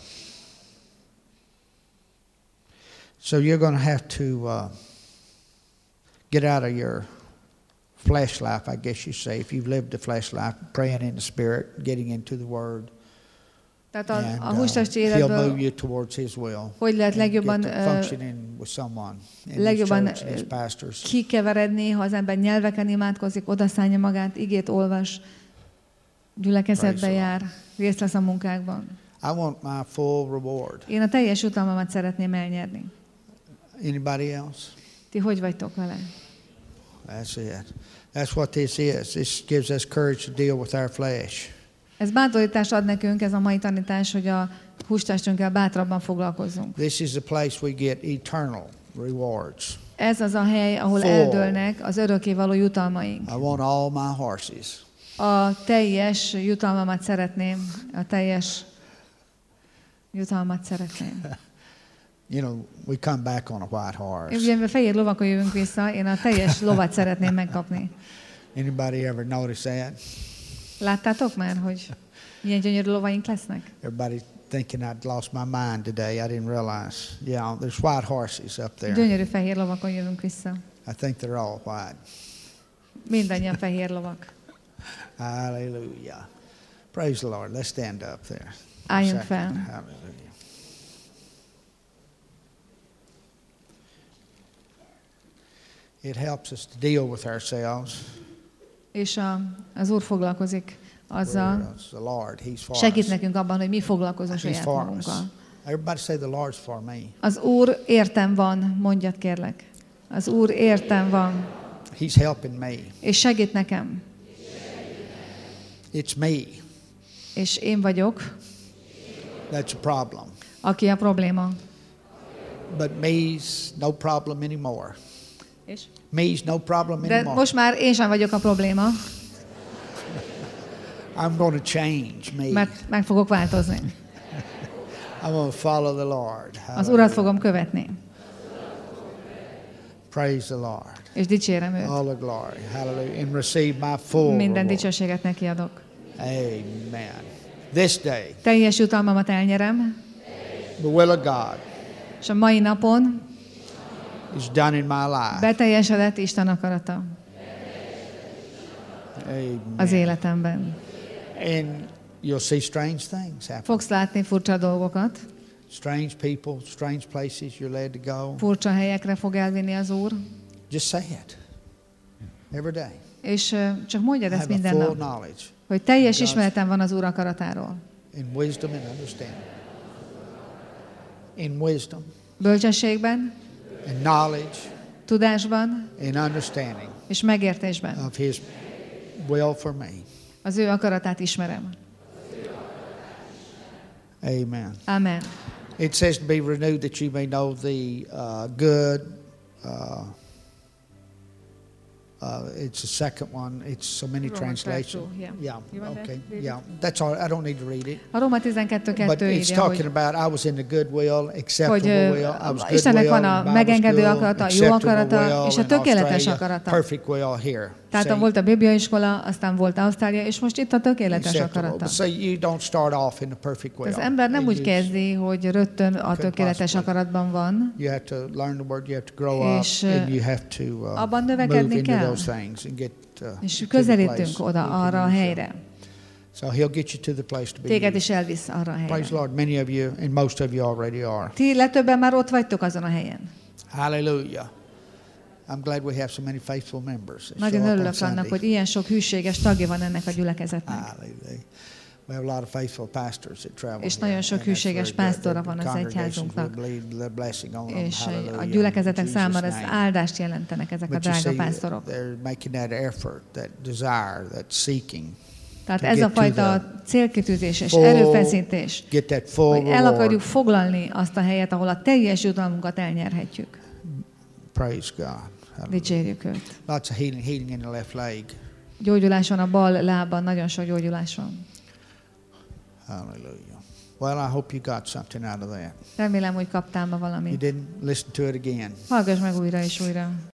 So you're going to have to get out of your flesh life, I guess you say, if you've lived the flesh life, praying in the Spirit, getting into the Word. Tehát a hústesti életből hogy lehet legjobban kikeveredni, ha az ember nyelveken imádkozik, odaszánja magát, igét olvas, gyülekezetbe jár, részt vesz a munkákban. I want my full reward. Én a teljes jutalmamat szeretném elnyerni. Anybody else? Ti hogy vagytok vele? That's it. That's what this is. This gives us courage to deal with our flesh. Ez bátorítást ad nekünk, ez a mai tanítás, hogy a hústestünkkel bátrabban foglalkozzunk. This is the place we get eternal rewards. Ez az a hely, ahol eldőlnek az örökkévaló jutalmaink. I want all my horses. A teljes jutalmamat szeretném, a teljes jutalmat szeretném. You know, we come back on a white horse. Ugye fehér lovakon jövünk vissza, én a teljes lovat szeretném megkapni. Anybody ever notice that? Láttátok már, hogy milyen gyönyörű lovaink lesznek? Everybody thinking I'd lost my mind today. I didn't realize. Yeah, there's white horses up there. Gyönyörű fehér lovakon jövünk vissza. I think they're all white. Mindannyian fehér lovak. Hallelujah. Praise the Lord. Let's stand up there. Álljunk fel. Hallelujah. It helps us to deal with ourselves. És az Úr foglalkozik azzal, segít nekünk abban, hogy mi foglalkozunk saját magunkkal. Everybody say the Lord's for me. Az Úr értem van, mondjad kérlek. Az Úr értem van. He's helping me. És segít nekem. It's me. És én vagyok. That's a problem. Aki a probléma. But me's no problem anymore. És? Me's no problem anymore. De most már én sem vagyok a probléma. I'm going to change me. Mert meg fogok változni. I'm going to follow the Lord. Az Urat fogom követni. Praise the Lord. És dicsérem őt. All the glory. Hallelujah. And receive my full Minden dicsőséget neki adok. Amen. This day. Teljes jutalmamat elnyerem. The will of God. És a mai napon is done in my life. Beteljesedett Isten akarata. Amen. Az életemben. And you'll see strange things happen. Fogsz látni furcsa dolgokat. Strange people, strange places you're led to go. Furcsa helyekre fog elvinni az Úr. Just say it. Every day. És csak mondjad ezt minden nap, hogy teljes ismeretem van az Úr akaratáról. In wisdom and understanding. In wisdom. Bölcsességben. In knowledge. Tudásban. In understanding. És megértésben. Of His will for me. Az ő akaratát ismerem. Amen. Amen. It says to be renewed that you may know the good. It's the second one. It's so many translations. Yeah. Okay. Yeah. That's all. I don't need to read it. A Róma 12:2 But it's talking about I was in the good will, acceptable will. I was good Istennek will. van a megengedő akarata, jó akarata és a tökéletes akarata. Perfect will here. Tehát volt a bibliaiskola, aztán volt Ausztrália, és most itt a tökéletes akarata. So you don't start off in the perfect will. Az ember nem úgy kezdi, hogy rögtön a tökéletes akaratban van. You have to learn the word, you have to grow up, and you have to abban move növekedni into kell. those things and get És közelítünk oda, arra a helyre. So he'll get you to the place to be. Téged is elvisz arra a helyre. Praise the Lord. Many of you and most of you already are. Ti legtöbben már ott vagytok azon a helyen. Hallelujah. I'm glad we have so many faithful members. Nagyon örülök annak, hogy ilyen sok hűséges tagja van ennek a gyülekezetnek. Hallelujah. We have a lot of faithful pastors that travel. És nagyon sok hűséges pásztora van az egyházunknak. És a gyülekezetek számára ez áldást jelentenek ezek a drága pásztorok. Tehát ez a fajta célkitűzés és erőfeszítés, hogy el akarjuk foglalni azt a helyet, ahol a teljes jutalmunkat elnyerhetjük. Praise God. Dicsérjük őt. Lots of healing in the left leg. Gyógyulás van a bal lábban, nagyon sok gyógyulás van. Hallelujah. Well, I hope you got something out of that. Remélem, hogy kaptál ma valamit. You didn't listen to it again. Hallgass meg újra és újra.